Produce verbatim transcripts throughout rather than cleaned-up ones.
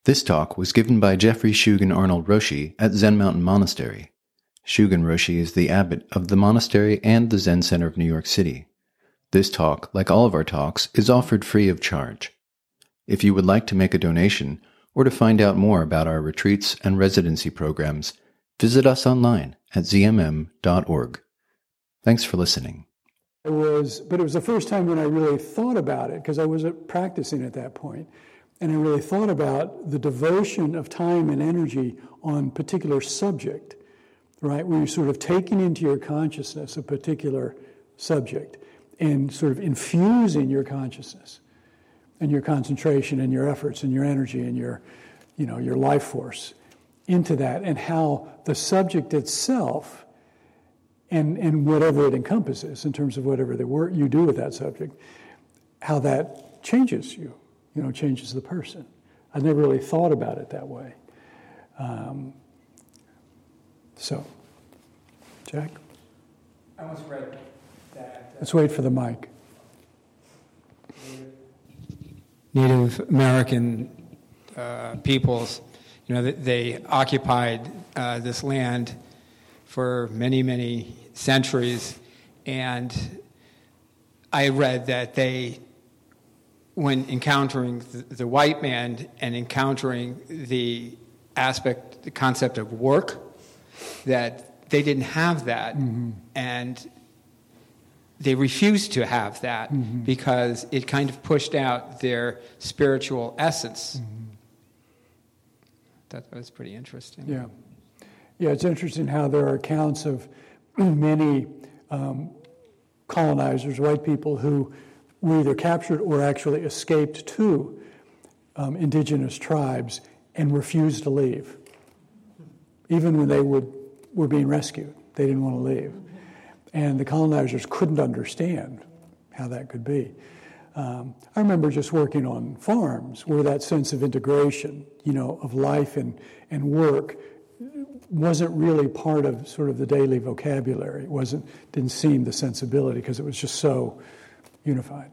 This talk was given by Jeffrey Shugen Arnold Roshi at Zen Mountain Monastery. Shugen Roshi is the abbot of the monastery and the Zen Center of New York City. This talk, like all of our talks, is offered free of charge. If you would like to make a donation or to find out more about our retreats and residency programs, visit us online at z m m dot org. Thanks for listening. It was, but it was the first time when I really thought about it, because I wasn't practicing at that point. And I really thought about the devotion of time and energy on particular subject, right? Where you're sort of taking into your consciousness a particular subject and sort of infusing your consciousness and your concentration and your efforts and your energy and your, you know, your life force into that, and how the subject itself and, and whatever it encompasses in terms of whatever the work you do with that subject, how that changes you. You know, changes the person. I never really thought about it that way. Um, so, Jack? I almost read that. Uh, Let's wait for the mic. Native American uh, peoples, you know, they, they occupied uh, this land for many, many centuries, and I read that they, when encountering the, the white man and encountering the aspect, the concept of work, that they didn't have that, mm-hmm. and they refused to have that mm-hmm. because it kind of pushed out their spiritual essence. Mm-hmm. That was pretty interesting. Yeah. Yeah, it's interesting how there are accounts of many um, colonizers, white people, who were either captured or actually escaped to um, indigenous tribes and refused to leave. Even when they would, were being rescued, they didn't want to leave. And the colonizers couldn't understand how that could be. Um, I remember just working on farms where that sense of integration, you know, of life and, and work wasn't really part of sort of the daily vocabulary. It wasn't, didn't seem the sensibility because it was just so unified.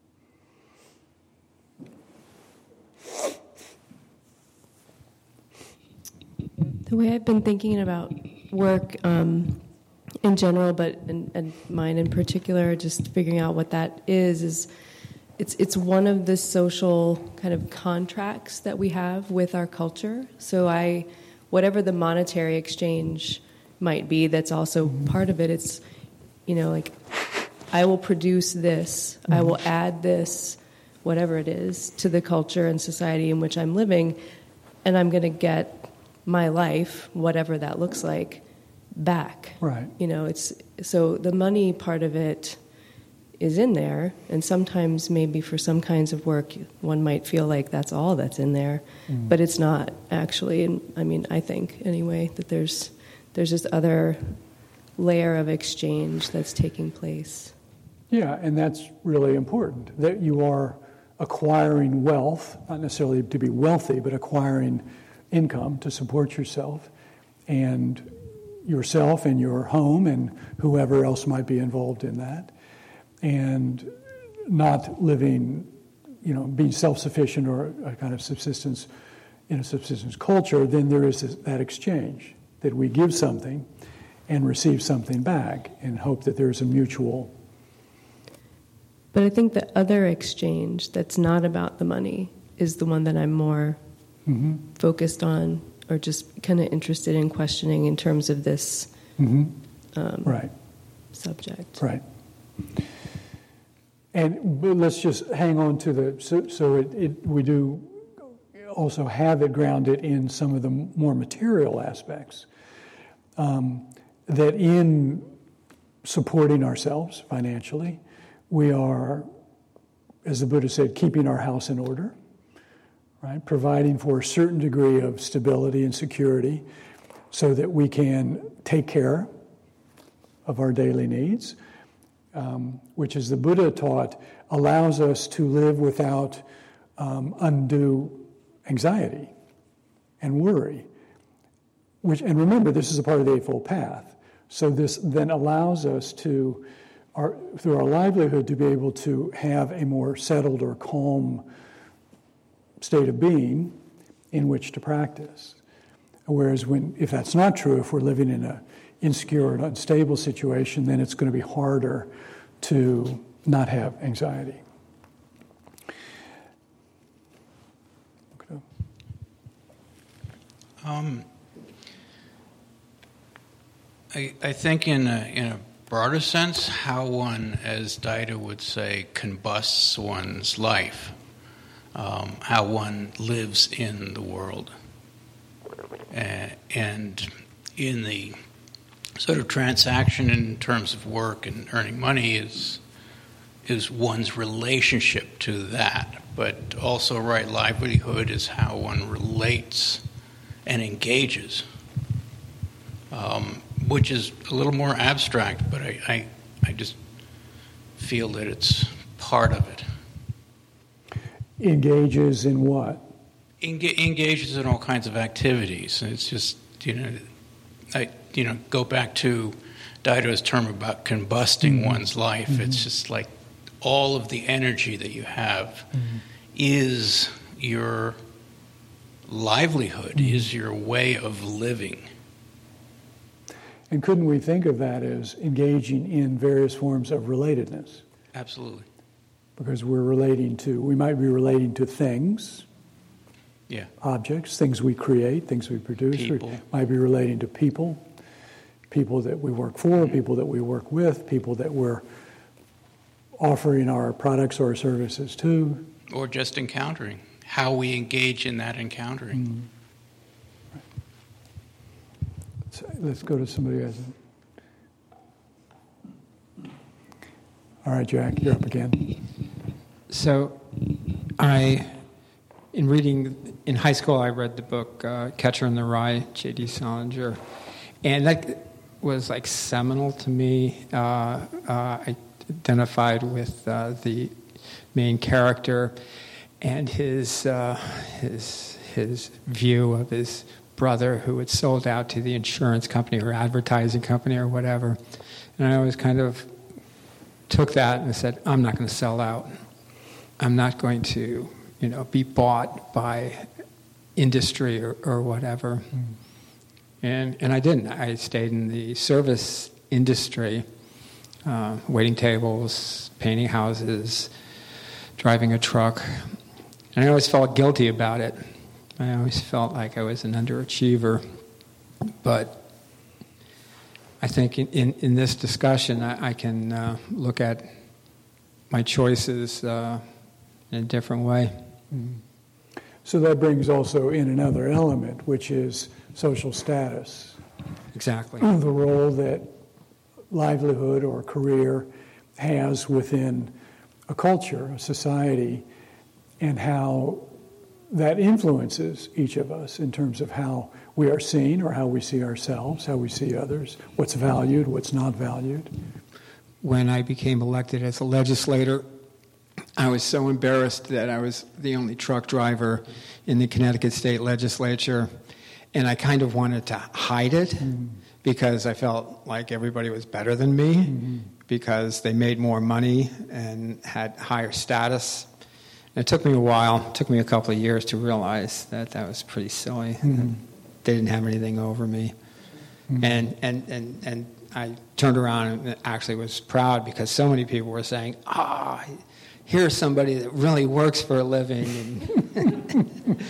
The way I've been thinking about work um, in general, but in, and mine in particular, just figuring out what that is, is it's it's one of the social kind of contracts that we have with our culture. So I, whatever the monetary exchange might be, that's also part of it. It's, you know, like, I will produce this, I will add this, whatever it is, to the culture and society in which I'm living, and I'm going to get my life, whatever that looks like, back. Right. You know, it's so the money part of it is in there, and sometimes maybe for some kinds of work one might feel like that's all that's in there, mm. but it's not actually. And I mean, I think anyway that there's there's this other layer of exchange that's taking place. Yeah, and that's really important, that you are acquiring wealth, not necessarily to be wealthy, but acquiring income to support yourself and yourself and your home and whoever else might be involved in that, and not living, you know, being self-sufficient or a kind of subsistence, in a subsistence culture. Then there is this, that exchange, that we give something and receive something back and hope that there's a mutual. But I think the other exchange that's not about the money is the one that I'm more mm-hmm. focused on, or just kind of interested in questioning in terms of this mm-hmm. um, right. subject. Right. And but let's just hang on to the, so, so it, it, we do also have it grounded in some of the more material aspects. Um, that in supporting ourselves financially, we are, as the Buddha said, keeping our house in order, right? Providing for a certain degree of stability and security so that we can take care of our daily needs, um, which, as the Buddha taught, allows us to live without um, undue anxiety and worry. Which, and remember, this is a part of the Eightfold Path. So this then allows us to, our, through our livelihood, to be able to have a more settled or calm state of being in which to practice. Whereas when, if that's not true, if we're living in an insecure and unstable situation, then it's going to be harder to not have anxiety. Okay. Um, I, I think in a, in a broader sense, how one, as Dida would say, combusts one's life, um, how one lives in the world. Uh, and in the sort of transaction in terms of work and earning money is is one's relationship to that. But also, right, livelihood is how one relates and engages, um, which is a little more abstract, but I, I, I just feel that it's part of it. Engages in what? Enga- engages in all kinds of activities. And it's just, you know, I, you know, go back to Diderot's term about combusting mm-hmm. one's life. Mm-hmm. It's just like all of the energy that you have mm-hmm. is your livelihood, mm-hmm. is your way of living. And couldn't we think of that as engaging in various forms of relatedness? Absolutely. Because we're relating to, we might be relating to things, yeah, objects, things we create, things we produce. People. We might be relating to people, people that we work for, people that we work with, people that we're offering our products or services to. Or just encountering, how we engage in that encountering. Mm-hmm. Right. So let's go to somebody else. All right, Jack, you're up again. So I... In reading, in high school, I read the book uh, Catcher in the Rye, J D Salinger, and that was like seminal to me. Uh, uh, I identified with uh, the main character and his uh, his his view of his brother who had sold out to the insurance company or advertising company or whatever, and I always kind of took that and said, I'm not going to sell out. I'm not going to, you know, be bought by industry or, or whatever. Mm. And and I didn't. I stayed in the service industry, uh, waiting tables, painting houses, driving a truck. And I always felt guilty about it. I always felt like I was an underachiever. But I think in, in, in this discussion, I, I can uh, look at my choices uh, in a different way. Mm-hmm. So that brings also in another element, which is social status. Exactly. The role that livelihood or career has within a culture, a society, and how that influences each of us in terms of how we are seen or how we see ourselves, how we see others, what's valued, what's not valued. When I became elected as a legislator, I was so embarrassed that I was the only truck driver in the Connecticut State Legislature, and I kind of wanted to hide it mm-hmm. because I felt like everybody was better than me mm-hmm. because they made more money and had higher status. And it took me a while, it took me a couple of years to realize that that was pretty silly. Mm-hmm. They didn't have anything over me. Mm-hmm. And, and, and, and I turned around and actually was proud because so many people were saying, ah, oh, here's somebody that really works for a living. And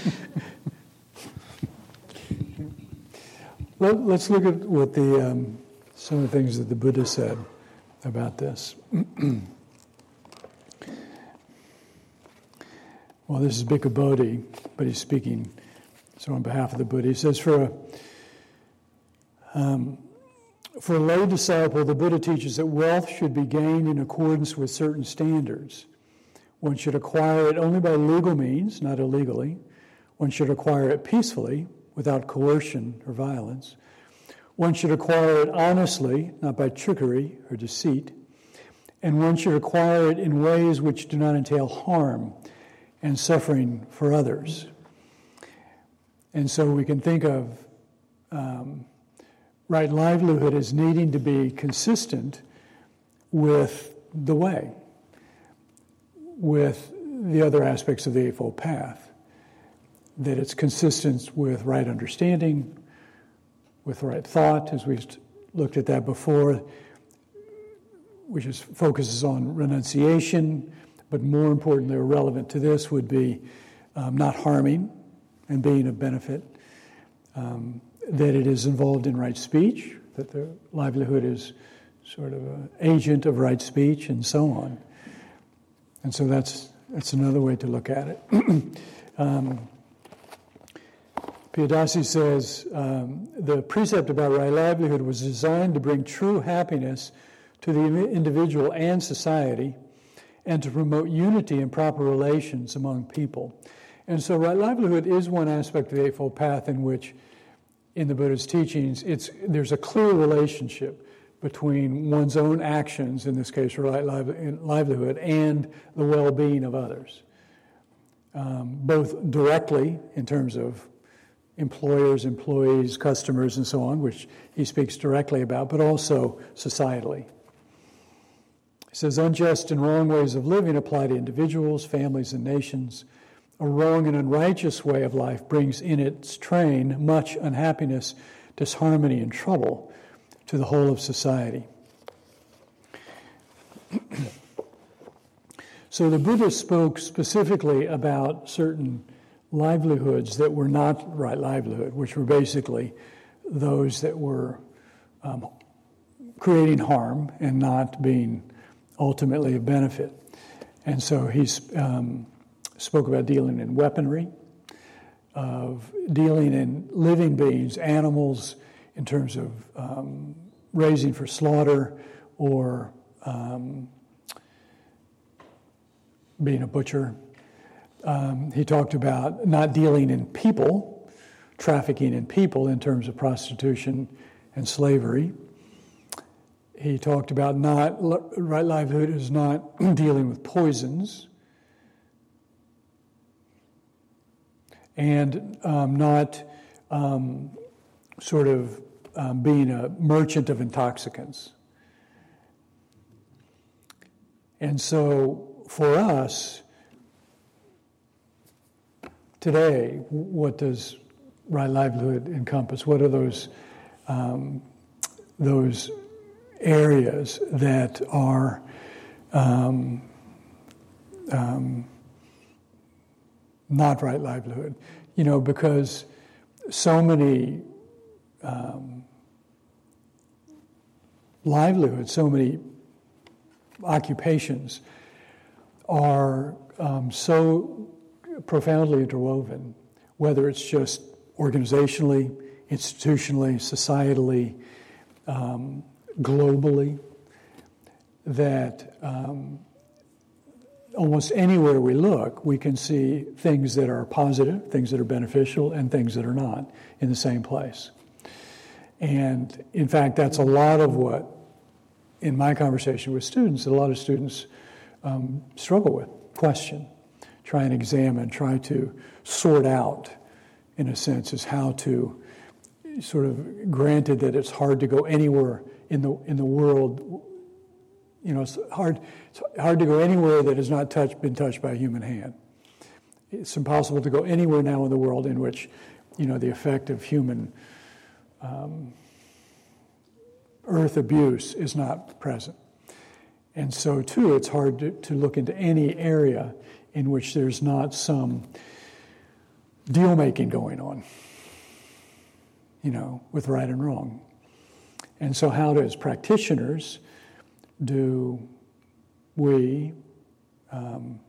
Let, let's look at what the um, some of the things that the Buddha said about this. Well, this is Bhikkhu Bodhi, but he's speaking so on behalf of the Buddha. He says, for a, um, for a lay disciple, the Buddha teaches that wealth should be gained in accordance with certain standards. One should acquire it only by legal means, not illegally. One should acquire it peacefully, without coercion or violence. One should acquire it honestly, not by trickery or deceit. And one should acquire it in ways which do not entail harm and suffering for others. And so we can think of um, right livelihood as needing to be consistent with the way, with the other aspects of the Eightfold Path. that it's consistent with right understanding, with right thought, as we've looked at that before, which is, focuses on renunciation, but more importantly, or relevant to this, would be um, not harming and being of benefit, um, that it is involved in right speech, that the livelihood is sort of an agent of right speech, and so on. And so that's that's another way to look at it. um, Piyadasi says, um, the precept about right livelihood was designed to bring true happiness to the individual and society, and to promote unity and proper relations among people. And so right livelihood is one aspect of the Eightfold Path in which, in the Buddha's teachings, it's there's a clear relationship between one's own actions, in this case right livelihood, and the well-being of others, um, both directly in terms of employers, employees, customers, and so on, which he speaks directly about, but also societally. He says, unjust and wrong ways of living apply to individuals, families, and nations. A wrong and unrighteous way of life brings in its train much unhappiness, disharmony, and trouble to the whole of society. So the Buddha spoke specifically about certain livelihoods that were not right livelihood, which were basically those that were um, creating harm and not being ultimately a benefit. And so he um, spoke about dealing in weaponry, of dealing in living beings, animals, in terms of um, raising for slaughter or um, being a butcher. Um, he talked about not dealing in people, trafficking in people in terms of prostitution and slavery. He talked about not right livelihood is not dealing with poisons, and um, not um, sort of um, being a merchant of intoxicants. And so for us today, what does right livelihood encompass? What are those um, those areas that are um, um, not right livelihood? You know, because so many um, livelihoods, so many occupations are um, so profoundly interwoven, whether it's just organizationally, institutionally, societally, um, globally, that um, almost anywhere we look, we can see things that are positive, things that are beneficial, and things that are not in the same place. And in fact, that's a lot of what, in my conversation with students, a lot of students um, struggle with, question, try and examine, try to sort out, in a sense, is how to sort of, granted that it's hard to go anywhere in the in the world, you know, it's hard it's hard to go anywhere that has not touched been touched by a human hand. It's impossible to go anywhere now in the world in which, you know, the effect of human um, earth abuse is not present. And so, too, it's hard to, to look into any area in which there's not some deal-making going on, you know, with right and wrong. And so how, as practitioners, do we um,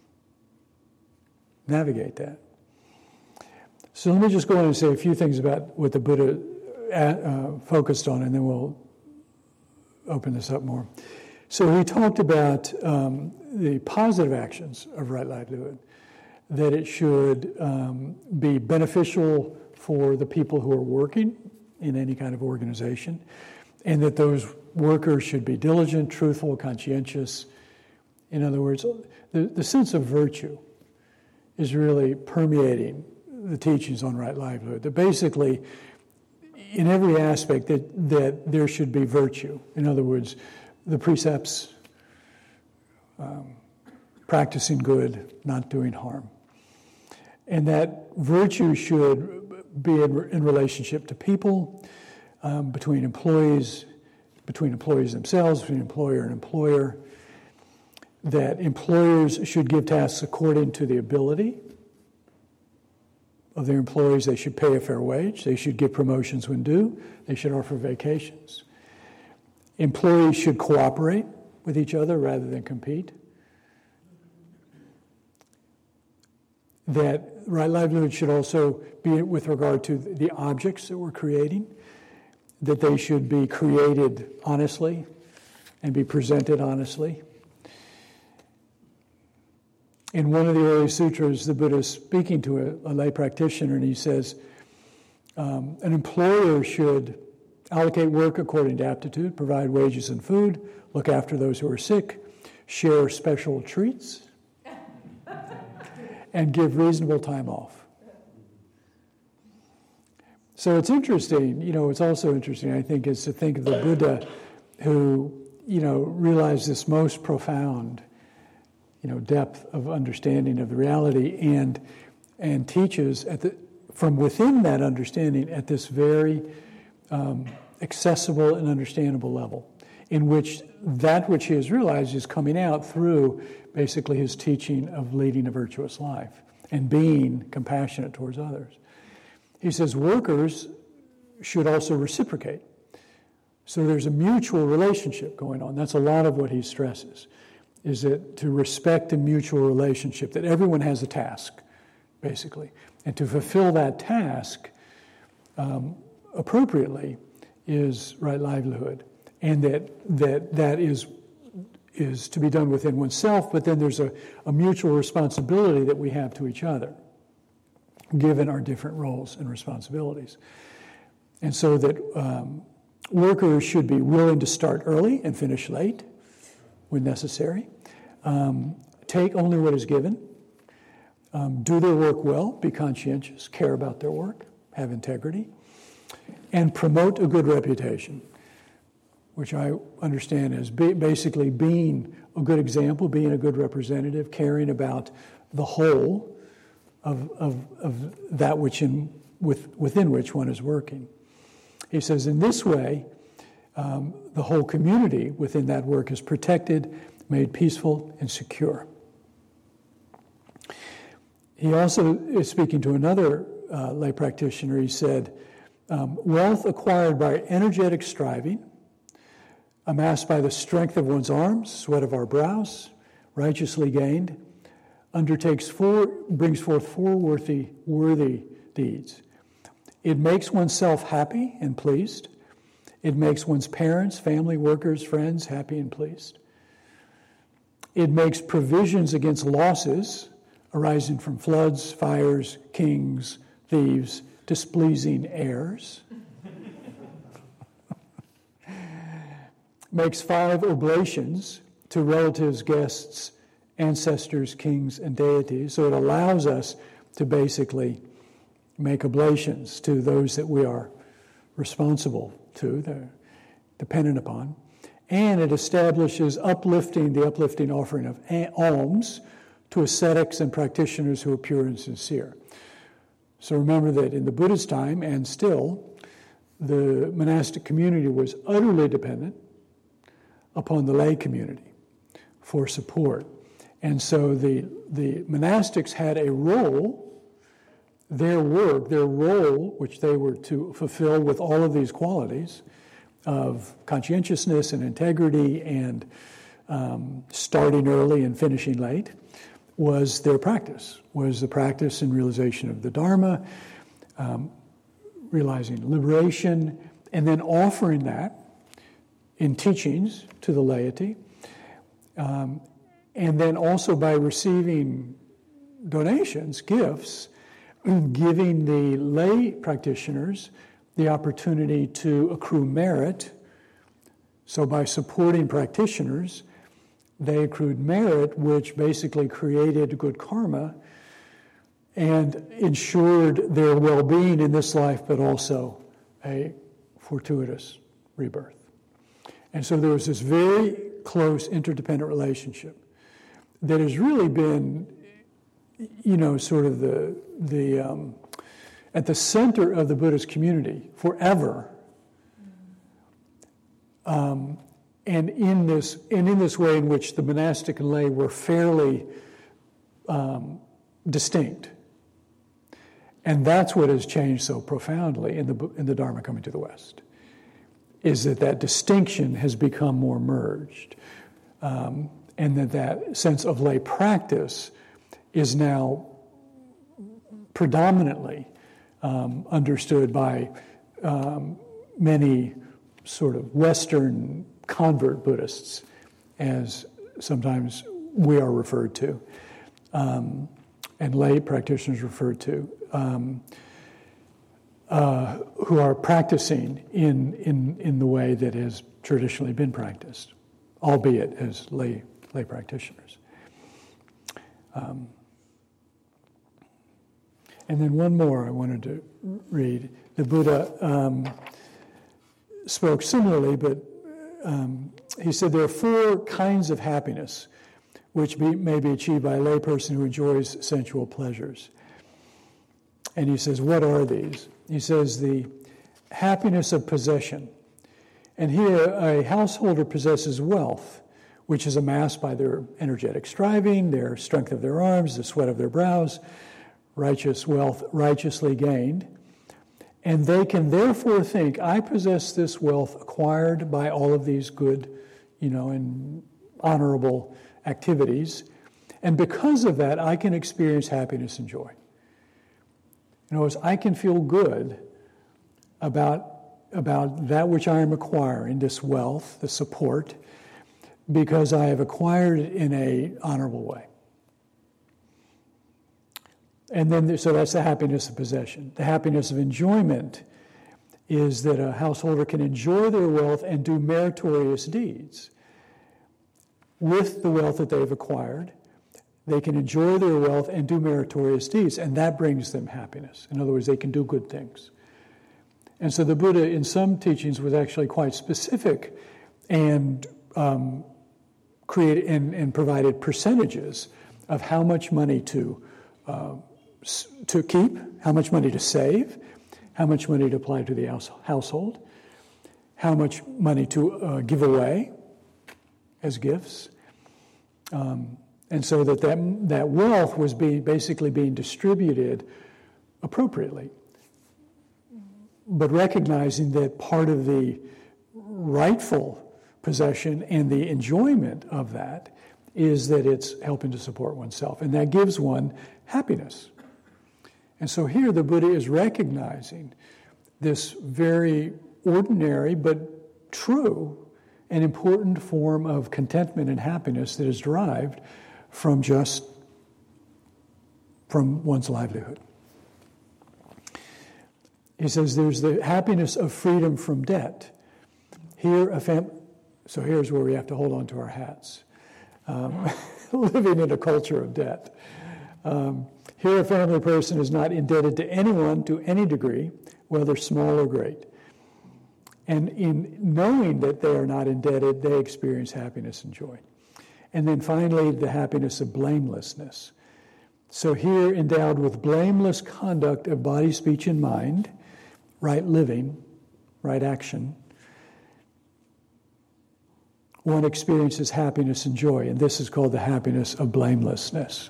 navigate that? So let me just go on and say a few things about what the Buddha uh, focused on, and then we'll open this up more. So he talked about um, the positive actions of right livelihood, that it should um, be beneficial for the people who are working in any kind of organization, and that those workers should be diligent, truthful, conscientious. In other words, the, the sense of virtue is really permeating the teachings on right livelihood. That basically, in every aspect, that, that there should be virtue. In other words, the precepts, um, practicing good, not doing harm. and that virtue should be in, in relationship to people, um, between employees, between employees themselves, between employer and employer, that employers should give tasks according to the ability of their employees. They should pay a fair wage. They should give promotions when due. They should offer vacations. Employees should cooperate with each other rather than compete. That right livelihood should also be with regard to the objects that we're creating, that they should be created honestly and be presented honestly. In one of the early sutras, the Buddha is speaking to a, a lay practitioner, and he says, um, an employer should allocate work according to aptitude, provide wages and food, look after those who are sick, share special treats, and give reasonable time off. So it's interesting, you know, it's also interesting, I think, is to think of the Buddha who, you know, realized this most profound, you know, depth of understanding of the reality and and teaches at the from within that understanding at this very um, accessible and understandable level, in which that which he has realized is coming out through basically his teaching of leading a virtuous life and being compassionate towards others. He says workers should also reciprocate. So there's a mutual relationship going on. That's a lot of what he stresses, is that to respect a mutual relationship, that everyone has a task, basically. And to fulfill that task um, appropriately is right livelihood. And that that that is is to be done within oneself, but then there's a, a mutual responsibility that we have to each other, given our different roles and responsibilities. And so that um, workers should be willing to start early and finish late when necessary, um, take only what is given, um, do their work well, be conscientious, care about their work, have integrity, and promote a good reputation, which I understand as be basically being a good example, being a good representative, caring about the whole of, of, of that which in, with, within which one is working. He says, in this way, um, the whole community within that work is protected, made peaceful, and secure. He also is speaking to another uh, lay practitioner. He said, um, wealth acquired by energetic striving, amassed by the strength of one's arms, sweat of our brows, righteously gained, undertakes four, brings forth four worthy, worthy deeds. It makes oneself happy and pleased. It makes one's parents, family, workers, friends happy and pleased. It makes provisions against losses arising from floods, fires, kings, thieves, displeasing heirs. Makes five oblations to relatives, guests, ancestors, kings, and deities. So it allows us to basically make oblations to those that we are responsible to, they're dependent upon. And it establishes uplifting, the uplifting offering of alms to ascetics and practitioners who are pure and sincere. So remember that in the Buddha's time, and still, the monastic community was utterly dependent upon the lay community for support. And so the, the monastics had a role, their work, their role, which they were to fulfill with all of these qualities of conscientiousness and integrity and um, starting early and finishing late, was their practice, was the practice and realization of the Dharma, um, realizing liberation, and then offering that in teachings to the laity, um, and then also by receiving donations, gifts, giving the lay practitioners the opportunity to accrue merit. So by supporting practitioners, they accrued merit, which basically created good karma and ensured their well-being in this life, but also a fortuitous rebirth. And so there was this very close interdependent relationship that has really been you know, sort of the, the um, at the center of the Buddhist community forever. Um, and in this, and in this way in which the monastic and lay were fairly um, distinct. And that's what has changed so profoundly in the in the Dharma coming to the West, is that that distinction has become more merged, um, and that that sense of lay practice is now predominantly um, understood by um, many sort of Western convert Buddhists, as sometimes we are referred to, um, and lay practitioners referred to, um, uh, who are practicing in, in, in the way that has traditionally been practiced, albeit as lay, lay practitioners. Um, and then one more I wanted to read. The Buddha um, spoke similarly, but um, he said there are four kinds of happiness which be, may be achieved by a layperson who enjoys sensual pleasures. And he says, what are these? He says the happiness of possession. And here a householder possesses wealth, which is amassed by their energetic striving, their strength of their arms, the sweat of their brows, righteous wealth righteously gained. And they can therefore think, I possess this wealth acquired by all of these good, you know, and honorable activities. And because of that, I can experience happiness and joy. In other words, I can feel good about, about that which I am acquiring, this wealth, the support, because I have acquired it in an honorable way. And then, so that's the happiness of possession. The happiness of enjoyment is that a householder can enjoy their wealth and do meritorious deeds. With the wealth that they've acquired, they can enjoy their wealth and do meritorious deeds, and that brings them happiness. In other words, they can do good things. And so the Buddha, in some teachings, was actually quite specific and um, created and, and provided percentages of how much money to uh, to keep, how much money to save, how much money to apply to the house, household, how much money to uh, give away as gifts. Um, and so that, that that wealth was being basically being distributed appropriately. But recognizing that part of the rightful possession and the enjoyment of that is that it's helping to support oneself. And that gives one happiness. And so here the Buddha is recognizing this very ordinary but true and important form of contentment and happiness that is derived from just from one's livelihood. He says there's the happiness of freedom from debt. Here, a fam- so here's where we have to hold on to our hats. Um, living in a culture of debt. Um, here a family person is not indebted to anyone to any degree, whether small or great. And in knowing that they are not indebted, they experience happiness and joy. And then finally, the happiness of blamelessness. So here, endowed with blameless conduct of body, speech, and mind, right living, right action, one experiences happiness and joy, and this is called the happiness of blamelessness.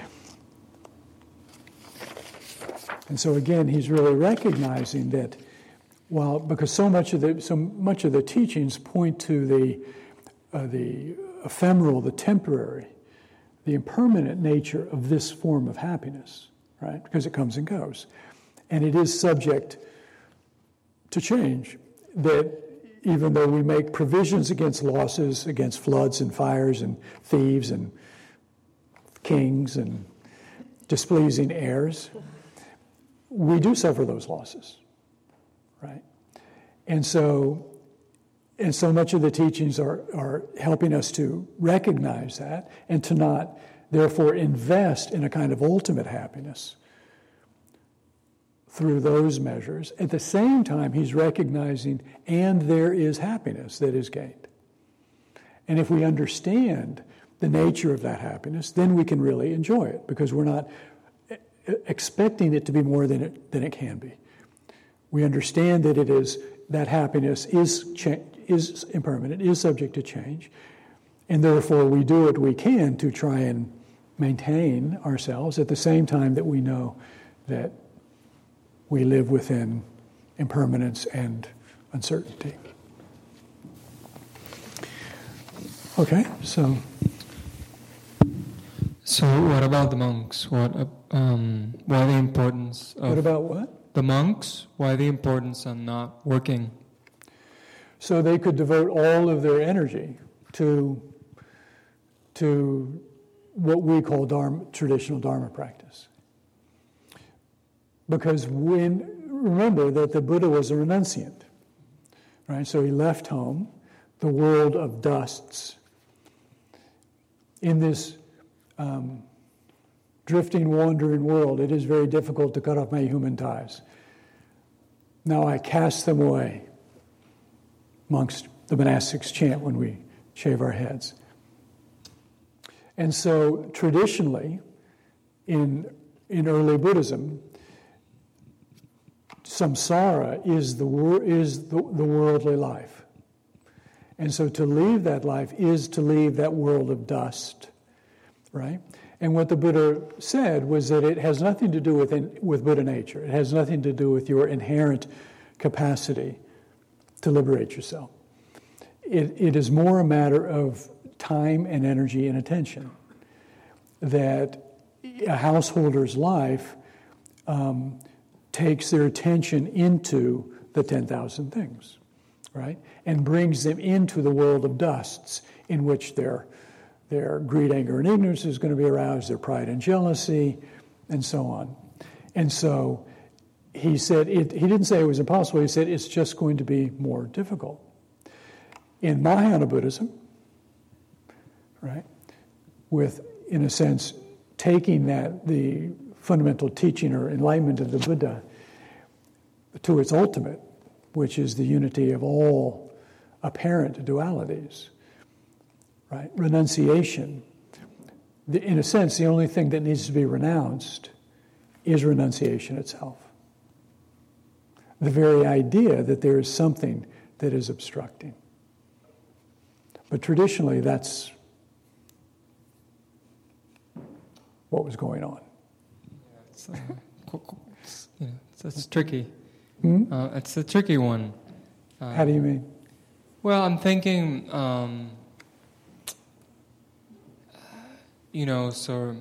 And so again, he's really recognizing that, while because so much of the so much of the teachings point to the uh, the ephemeral, the temporary, the impermanent nature of this form of happiness, right? Because it comes and goes, and it is subject to change. That even though we make provisions against losses, against floods and fires and thieves and kings and displeasing heirs, we do suffer those losses, right? And so, and so much of the teachings are, are helping us to recognize that and to not, therefore, invest in a kind of ultimate happiness through those measures. At the same time, he's recognizing, and there is happiness that is gained. And if we understand the nature of that happiness, then we can really enjoy it, because we're not expecting it to be more than it, than it can be. We understand that it is, that happiness is cha- is impermanent, is subject to change, and therefore we do what we can to try and maintain ourselves at the same time that we know that we live within impermanence and uncertainty. Okay, so... So what about the monks? What um, why the importance of... What about what? The monks, why the importance of not working? So they could devote all of their energy to, to what we call dharma, traditional Dharma practice. Because when, remember that the Buddha was a renunciant, right? So he left home, the world of dusts. In this um, drifting, wandering world, it is very difficult to cut off my human ties. Now I cast them away. Monks, the monastics chant when we shave our heads. And so traditionally, in, in early Buddhism, samsara is the wor- is the, the worldly life. And so to leave that life is to leave that world of dust, right? And what the Buddha said was that it has nothing to do with in, with Buddha nature. It has nothing to do with your inherent capacity to liberate yourself. It, it is more a matter of time and energy and attention. That a householder's life um, takes their attention into the ten thousand things, right? And brings them into the world of dusts in which their, their greed, anger, and ignorance is going to be aroused, their pride and jealousy, and so on. And so he said, it, he didn't say it was impossible, he said it's just going to be more difficult. In Mahayana Buddhism, right, with, in a sense, taking that, the fundamental teaching or enlightenment of the Buddha to its ultimate, which is the unity of all apparent dualities, right? Renunciation. The, in a sense, the only thing that needs to be renounced is renunciation itself. The very idea that there is something that is obstructing. But traditionally, that's what was going on. Yeah, it's, uh, it's, you know, it's, it's tricky. Hmm? Uh, it's a tricky one. Uh, How do you mean? Well, I'm thinking, um, you know, so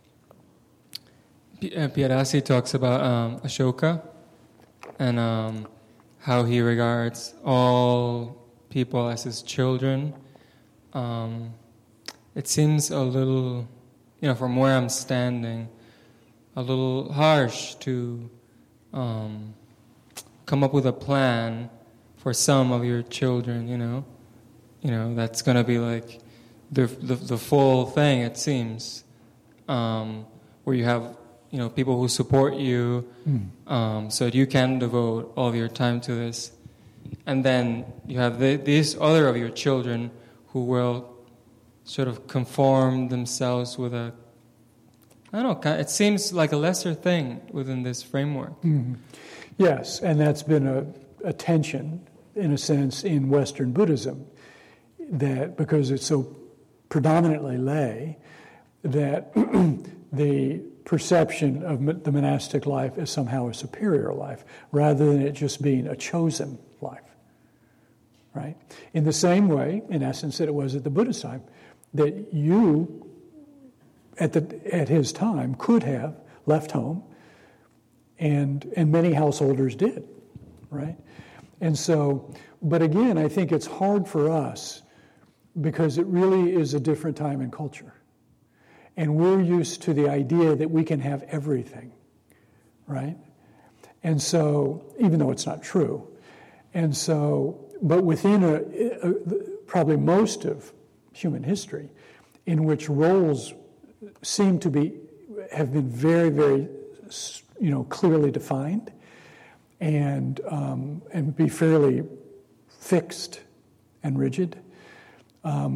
P- uh, Piyadasi talks about um, Ashoka and um, how he regards all people as his children. Um, it seems a little, you know, from where I'm standing, a little harsh to um, come up with a plan for some of your children, you know, you know, that's going to be like the, the the full thing, it seems, um, where you have, you know, people who support you, mm. um, so that you can devote all of your time to this. And then you have the, these other of your children who will sort of conform themselves with a, I don't know, it seems like a lesser thing within this framework. Mm-hmm. Yes, and that's been a, a tension, in a sense, in Western Buddhism, that because it's so predominantly lay, that the perception of the monastic life is somehow a superior life, rather than it just being a chosen life, right? In the same way, in essence, that it was at the Buddha's time, that you, at the at his time, could have left home, and and many householders did, right? And so, but again, I think it's hard for us because it really is a different time and culture. And we're used to the idea that we can have everything, right? And so, even though it's not true. And so, but within a, a, probably most of human history, in which roles seem to be, have been very, very, you know, clearly defined, and um, and be fairly fixed and rigid. Um,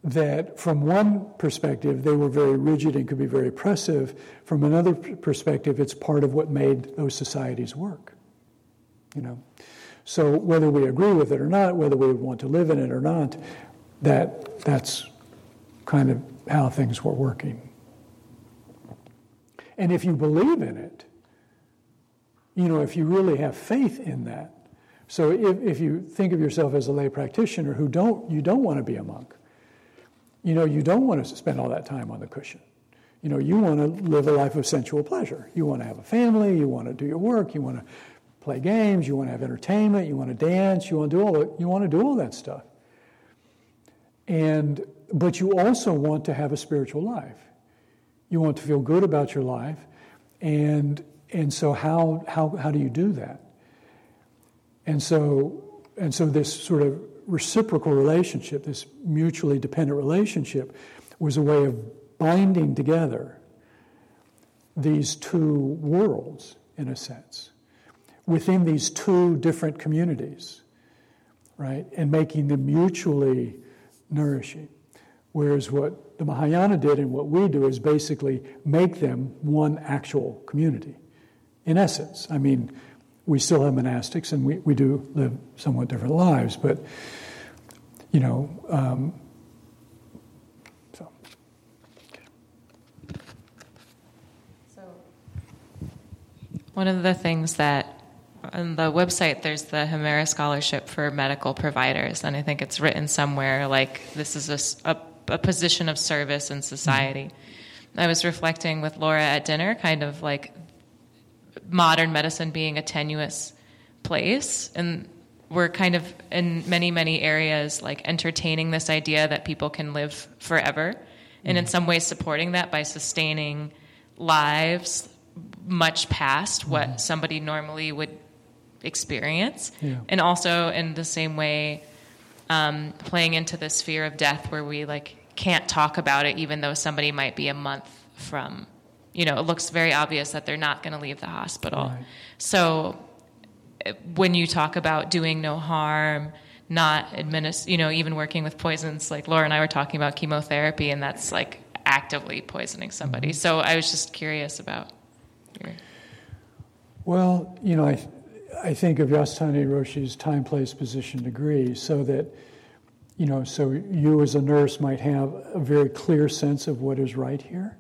that from one perspective, they were very rigid and could be very oppressive. From another perspective, it's part of what made those societies work. You know, so whether we agree with it or not, whether we want to live in it or not, that that's kind of how things were working. And if you believe in it, you know, if you really have faith in that, so if, if you think of yourself as a lay practitioner who don't, you don't want to be a monk, you know, you don't want to spend all that time on the cushion. You know, you want to live a life of sensual pleasure. You want to have a family, you want to do your work, you want to play games, you want to have entertainment, you want to dance, you want to do all that, you want to do all that stuff. And but you also want to have a spiritual life. You want to feel good about your life, and and so how how how do you do that? And so and so this sort of reciprocal relationship, this mutually dependent relationship, was a way of binding together these two worlds, in a sense, within these two different communities, right? And making them mutually nourishing. Whereas what the Mahayana did and what we do is basically make them one actual community. In essence, I mean, we still have monastics and we, we do live somewhat different lives, but, you know, um, so. So, one of the things that on the website, there's the Hemera Scholarship for medical providers, and I think it's written somewhere like this is a, a, a position of service in society. Mm-hmm. I was reflecting with Laura at dinner, kind of like modern medicine being a tenuous place, and we're kind of in many, many areas like entertaining this idea that people can live forever, mm-hmm. and in some ways supporting that by sustaining lives much past mm-hmm. what somebody normally would experience. Yeah. And also in the same way um, playing into this fear of death where we like can't talk about it even though somebody might be a month from, you know, it looks very obvious that they're not going to leave the hospital. Right. So when you talk about doing no harm, not administer, you know, even working with poisons, like Laura and I were talking about chemotherapy, and that's like actively poisoning somebody. Mm-hmm. So I was just curious about your... Well, you know, I I think of Yasutani Roshi's time, place, position, degree, so that, you know, so you as a nurse might have a very clear sense of what is right here.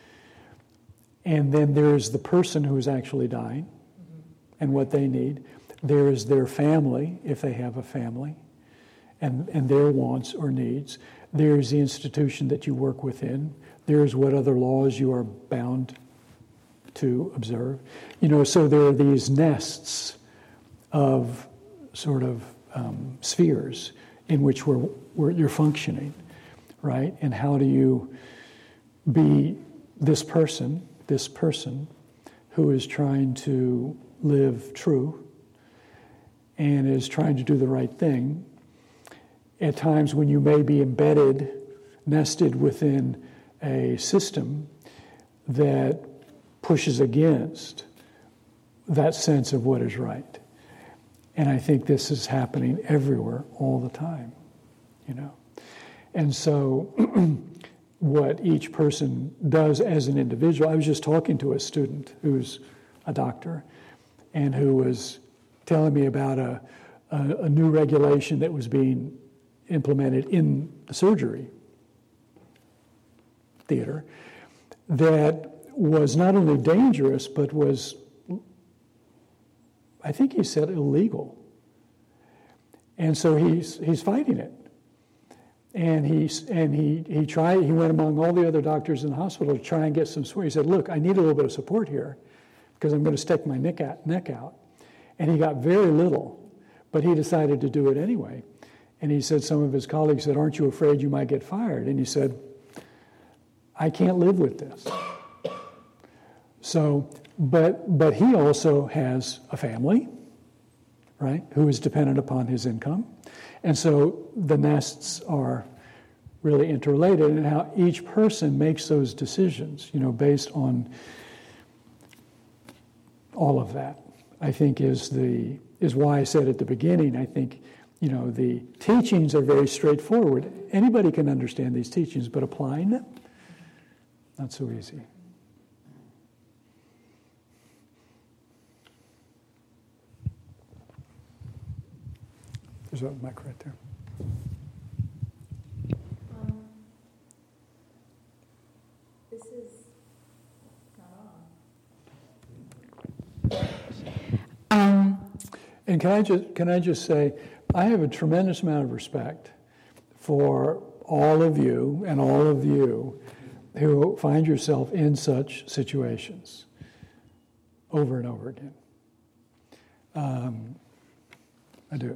And then there's the person who is actually dying mm-hmm. and what they need. There is their family, if they have a family, and, and their wants or needs. There's the institution that you work within. There's what other laws you are bound to observe. You know, so there are these nests of sort of um, spheres in which we're, we're, you're functioning, right? And how do you be this person, this person who is trying to live true and is trying to do the right thing at times when you may be embedded, nested within a system that pushes against that sense of what is right. And I think this is happening everywhere all the time, you know. And so what each person does as an individual, I was just talking to a student who's a doctor and who was telling me about a, a, a new regulation that was being implemented in the surgery theater that was not only dangerous, but was, I think he said, illegal. And so he's he's fighting it. And he's and he he tried. He went among all the other doctors in the hospital to try and get some support. He said, "Look, I need a little bit of support here, because I'm going to stick my neck out, neck out." And he got very little, but he decided to do it anyway. And he said, some of his colleagues said, "Aren't you afraid you might get fired?" And he said, "I can't live with this." So, but but he also has a family, right, who is dependent upon his income. And so the nests are really interrelated, and how each person makes those decisions, you know, based on all of that, I think is the is why I said at the beginning, I think you know, the teachings are very straightforward. Anybody can understand these teachings, but applying them, not so easy. There's a mic right there. Um, this is not on. Um, and can I just can I just say, I have a tremendous amount of respect for all of you and all of you who find yourself in such situations over and over again. Um, I do.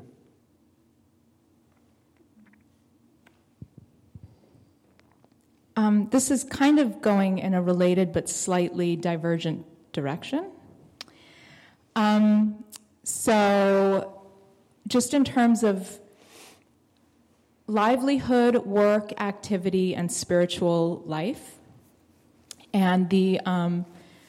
Um, this is kind of going in a related but slightly divergent direction. Um, so, just in terms of livelihood, work, activity, and spiritual life, and the um,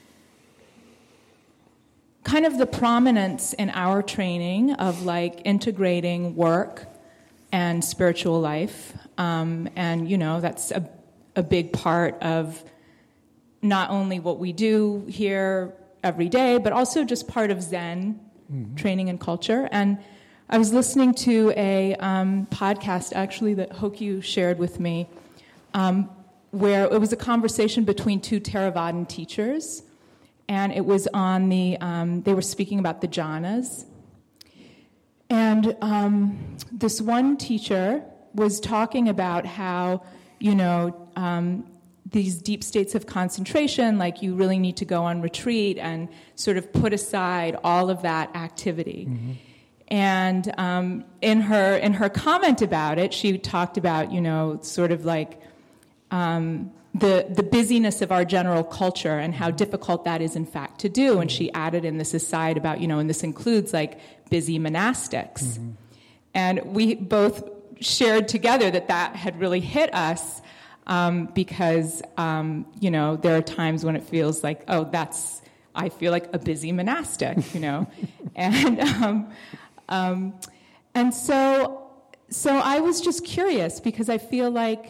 kind of the prominence in our training of like integrating work and spiritual life, um, and you know that's a a big part of not only what we do here every day, but also just part of Zen mm-hmm. training and culture. And I was listening to a um, podcast, actually, that Hokyu shared with me, um, where it was a conversation between two Theravadan teachers, and it was on the, um, they were speaking about the jhanas. And um, this one teacher was talking about how, you know, um, these deep states of concentration, like you really need to go on retreat and sort of put aside all of that activity. Mm-hmm. And um, in her in her comment about it, she talked about, you know, sort of like um, the the busyness of our general culture and how difficult that is in fact to do. Mm-hmm. And she added in this aside about, you know, and this includes like busy monastics. Mm-hmm. And we both shared together that that had really hit us. Um, because, um, you know, there are times when it feels like, oh, that's, I feel like a busy monastic, you know. and um, um, and so, so I was just curious because I feel like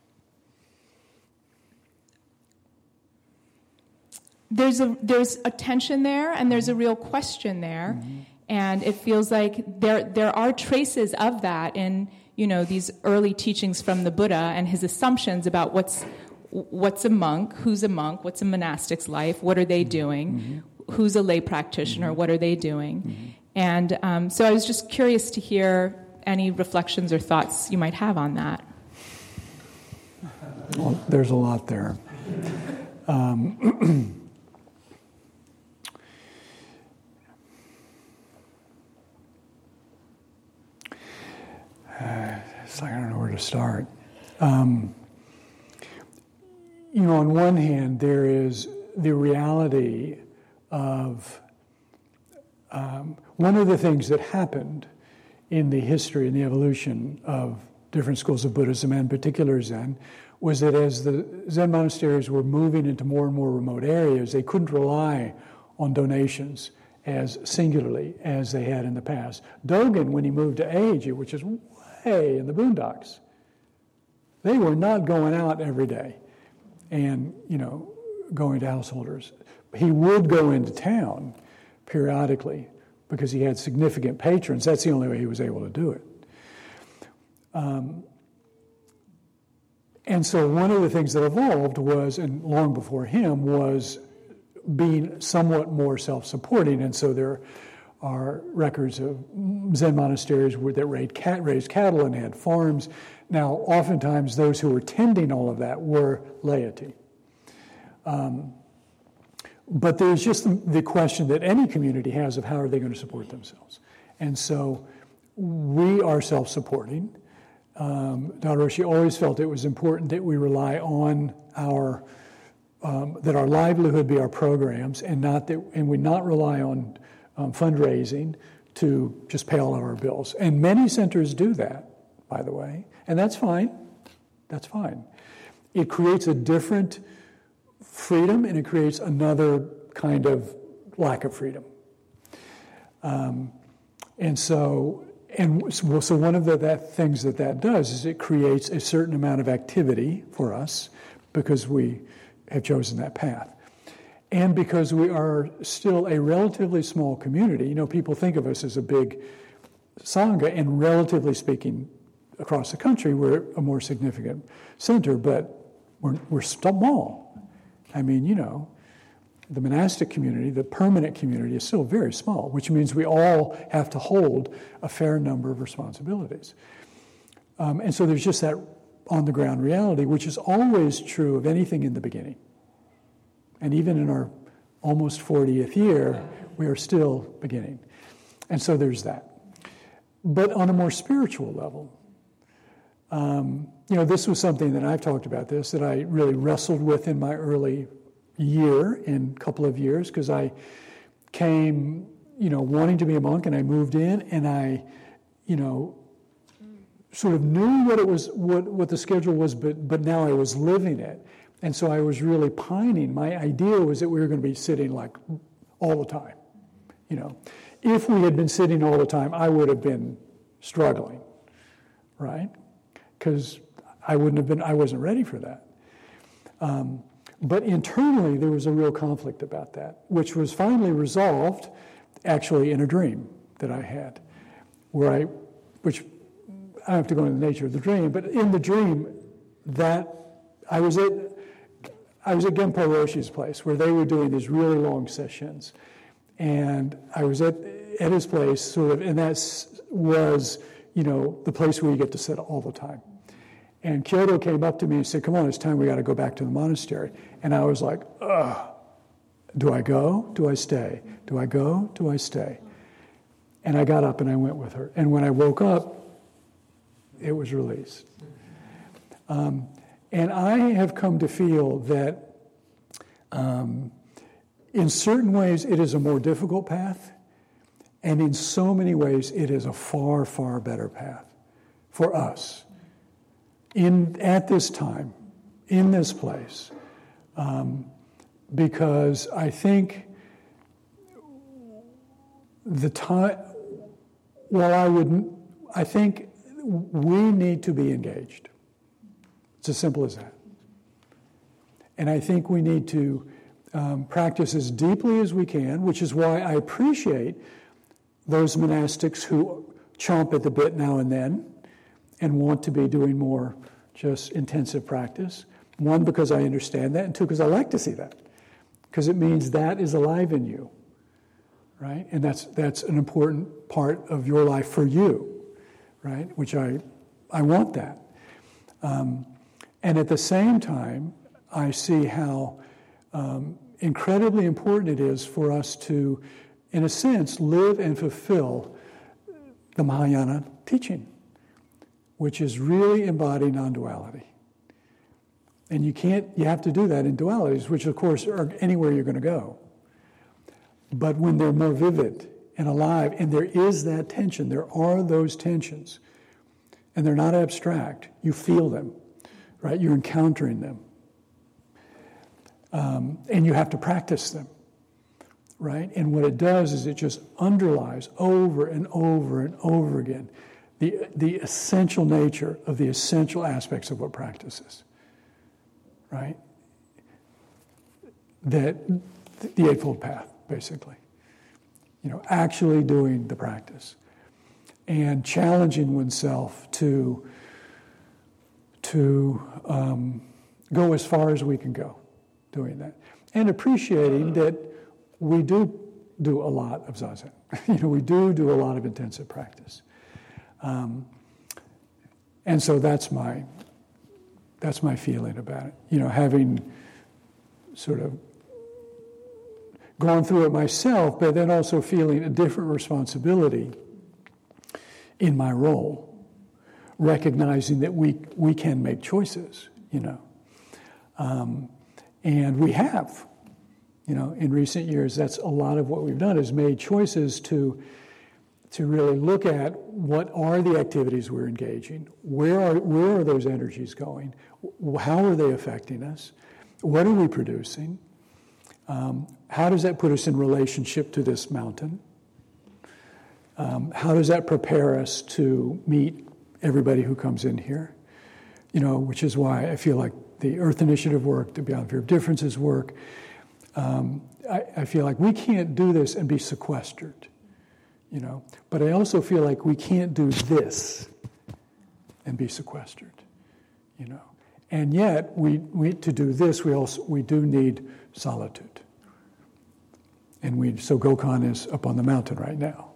there's a, there's a tension there and there's a real question there. Mm-hmm. And it feels like there there are traces of that in, you know, these early teachings from the Buddha and his assumptions about what's what's a monk, who's a monk, what's a monastic's life, what are they doing, mm-hmm. who's a lay practitioner, mm-hmm. what are they doing. Mm-hmm. And um, so I was just curious to hear any reflections or thoughts you might have on that. Well, there's a lot there. Um, Uh, it's like I don't know where to start. Um, you know, on one hand, there is the reality of um, one of the things that happened in the history and the evolution of different schools of Buddhism, and in particular Zen, was that as the Zen monasteries were moving into more and more remote areas, they couldn't rely on donations as singularly as they had in the past. Dogen, when he moved to Eiji, which is way in the boondocks, they were not going out every day and, you know, going to householders. He would go into town periodically because he had significant patrons. That's the only way he was able to do it. Um, and so one of the things that evolved was, and long before him, was being somewhat more self-supporting. And so there are records of Zen monasteries that raised, cat, raised cattle and had farms. Now, oftentimes those who were tending all of that were laity. Um, but there's just the, the question that any community has of how are they going to support themselves. And so we are self-supporting. Um, Daido Roshi always felt it was important that we rely on our, um, that our livelihood be our programs and not that, and we not rely on Um, fundraising to just pay all of our bills. And many centers do that, by the way, and that's fine. That's fine. It creates a different freedom, and it creates another kind of lack of freedom. Um, and so and so, so one of the that things that that does is it creates a certain amount of activity for us because we have chosen that path. And because we are still a relatively small community. You know, people think of us as a big Sangha, and relatively speaking, across the country, we're a more significant center, but we're, we're small. I mean, you know, the monastic community, the permanent community, is still very small, which means we all have to hold a fair number of responsibilities. Um, and so there's just that on-the-ground reality, which is always true of anything in the beginning. And even in our almost fortieth year, we are still beginning. And so there's that. But on a more spiritual level, um, you know, this was something that I've talked about this, that I really wrestled with in my early year and couple of years, because I came, you know, wanting to be a monk, and I moved in, and I, you know, sort of knew what it was, what, what the schedule was, but but now I was living it. And so I was really pining. My idea was that we were going to be sitting like all the time. You know, if we had been sitting all the time, I would have been struggling, right? Because I wouldn't have been, I wasn't ready for that. Um, but internally, there was a real conflict about that, which was finally resolved actually in a dream that I had, where I, which I don't have to go into the nature of the dream, but in the dream, that I was at, I was at Genpo Roshi's place where they were doing these really long sessions. And I was at, at his place, sort of, and that was, you know, the place where you get to sit all the time. And Kyoto came up to me and said, come on, it's time we got to go back to the monastery. And I was like, ugh, do I go? Do I stay? Do I go? Do I stay? And I got up and I went with her. And when I woke up, it was released. Um, and I have come to feel that um, in certain ways it is a more difficult path, and in so many ways it is a far, far better path for us. In at this time, in this place, um, because I think the time, well, I wouldn't, I think we need to be engaged. It's as simple as that. And I think we need to um, practice as deeply as we can, which is why I appreciate those monastics who chomp at the bit now and then and want to be doing more just intensive practice. One, because I understand that, and two, because I like to see that, because it means that is alive in you, right? And that's that's an important part of your life for you, right? Which I I want that. Um, and at the same time, I see how um, incredibly important it is for us to, in a sense, live and fulfill the Mahayana teaching, which is really embody non-duality. And you can't, you have to do that in dualities, which of course are anywhere you're going to go. But when they're more vivid and alive, and there is that tension, there are those tensions, and they're not abstract, you feel them, right? You're encountering them. Um, and you have to practice them, right? And what it does is it just underlies over and over and over again the, the essential nature of the essential aspects of what practice is, right? That, the Eightfold Path, basically. You know, actually doing the practice and challenging oneself to, to um, go as far as we can go doing that. And appreciating that we do do a lot of zazen. You know, we do do a lot of intensive practice. Um, and so that's my that's my feeling about it. You know, having sort of gone through it myself, but then also feeling a different responsibility in my role, recognizing that we we can make choices, you know. Um, and we have, you know, in recent years, that's a lot of what we've done is made choices to to really look at what are the activities we're engaging, where are where are those energies going, how are they affecting us, what are we producing, um, how does that put us in relationship to this mountain, Um, how does that prepare us to meet everybody who comes in here? You know, which is why I feel like the Earth Initiative work, the Beyond Fear of Differences work, um, I, I feel like we can't do this and be sequestered, you know. But I also feel like we can't do this and be sequestered, you know. And yet, we, we to do this, we also we do need solitude. And we so Gokhan is up on the mountain right now.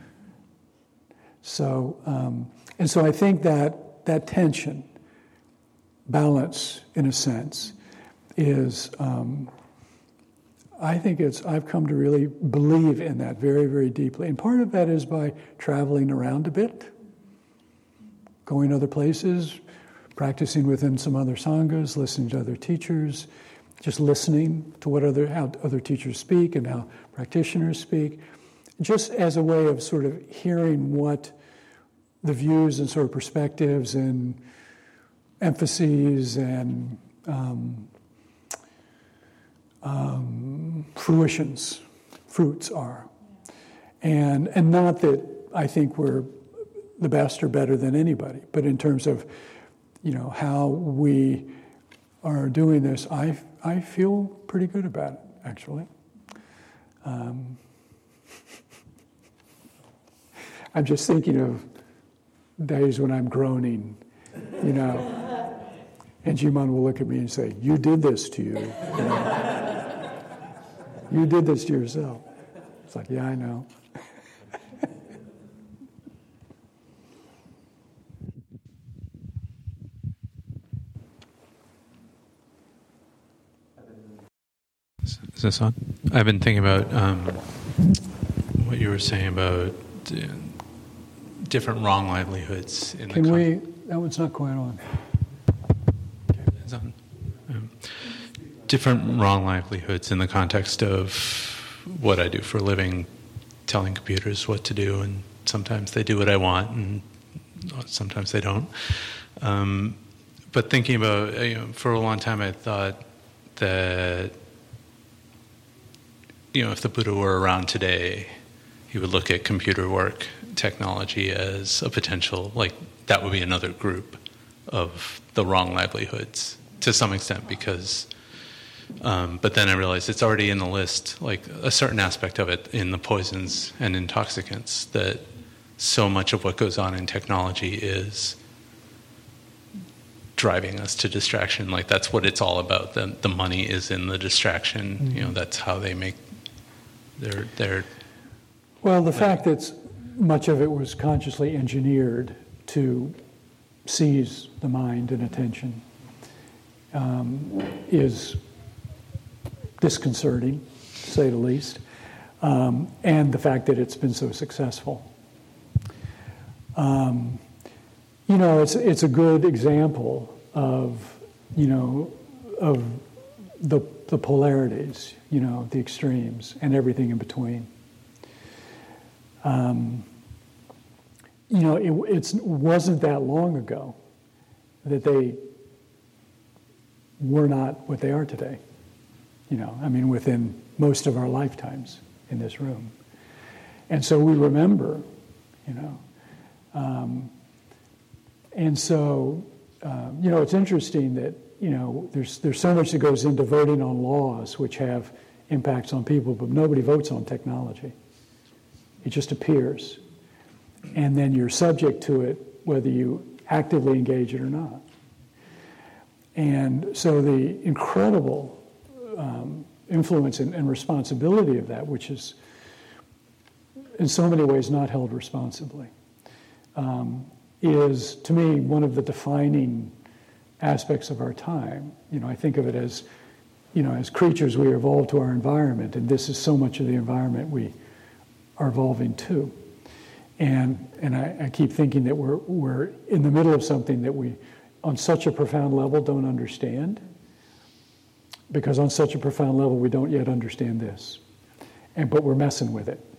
So um, and so I think that that tension, balance, in a sense, is, um, I think it's, I've come to really believe in that very, very deeply. And part of that is by traveling around a bit, going other places, practicing within some other sanghas, listening to other teachers, just listening to what other, how other teachers speak and how practitioners speak, just as a way of sort of hearing what the views and sort of perspectives and emphases and um, um, fruitions, fruits are. And and not that I think we're the best or better than anybody, but in terms of, you know, how we are doing this, I, I feel pretty good about it, actually. Um, I'm just thinking of days when I'm groaning, you know, and Jimon will look at me and say, "You did this to you. You know? You did this to yourself." It's like, yeah, I know. Is this on? I've been thinking about um, what you were saying about uh, different wrong livelihoods. In Can the con- we? That one's not quite on. It's on. Um, different wrong livelihoods in the context of what I do for a living, telling computers what to do, and sometimes they do what I want, and sometimes they don't. Um, but thinking about, you know, for a long time, I thought that, you know, if the Buddha were around today, he would look at computer work technology as a potential, like that would be another group of the wrong livelihoods to some extent, because, um, but then I realized it's already in the list, like a certain aspect of it in the poisons and intoxicants, that so much of what goes on in technology is driving us to distraction. Like that's what it's all about. The, the money is in the distraction. Mm-hmm. You know, that's how they make their their. Well, the fact that much of it was consciously engineered to seize the mind and attention um, is disconcerting, to say the least, um, and the fact that it's been so successful. Um, you know, it's it's a good example of, you know, of the the polarities, you know, the extremes, and everything in between. Um, you know, it it's, wasn't that long ago that they were not what they are today. You know, I mean, within most of our lifetimes in this room. And so we remember, you know. Um, and so, uh, you know, it's interesting that, you know, there's there's so much that goes into voting on laws which have impacts on people, but nobody votes on technology. It just appears. And then you're subject to it whether you actively engage it or not. And so the incredible um, influence and, and responsibility of that, which is in so many ways not held responsibly, um, is, to me, one of the defining aspects of our time. You know, I think of it as, you know, as creatures, we evolve to our environment, and this is so much of the environment we are evolving to. And and I, I keep thinking that we're we're in the middle of something that we, on such a profound level, don't understand, because on such a profound level we don't yet understand this, and but we're messing with it.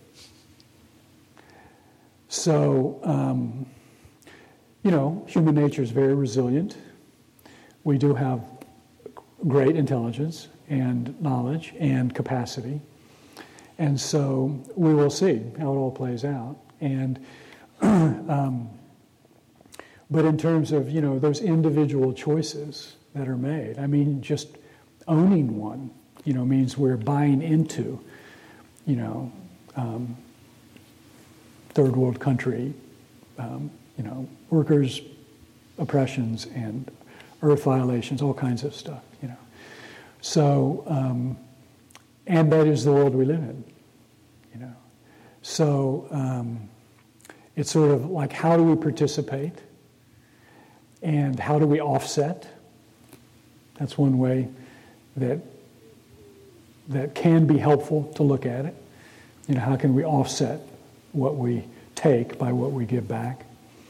So, um, you know, human nature is very resilient. We do have great intelligence and knowledge and capacity. And so we will see how it all plays out. And um, but in terms of, you know, those individual choices that are made, I mean, just owning one, you know, means we're buying into, you know, um, third world country, um, you know, workers' oppressions and earth violations, all kinds of stuff, you know. So, um, and that is the world we live in, you know. So um, it's sort of like, how do we participate? And how do we offset? That's one way that that can be helpful to look at it. You know, how can we offset what we take by what we give back?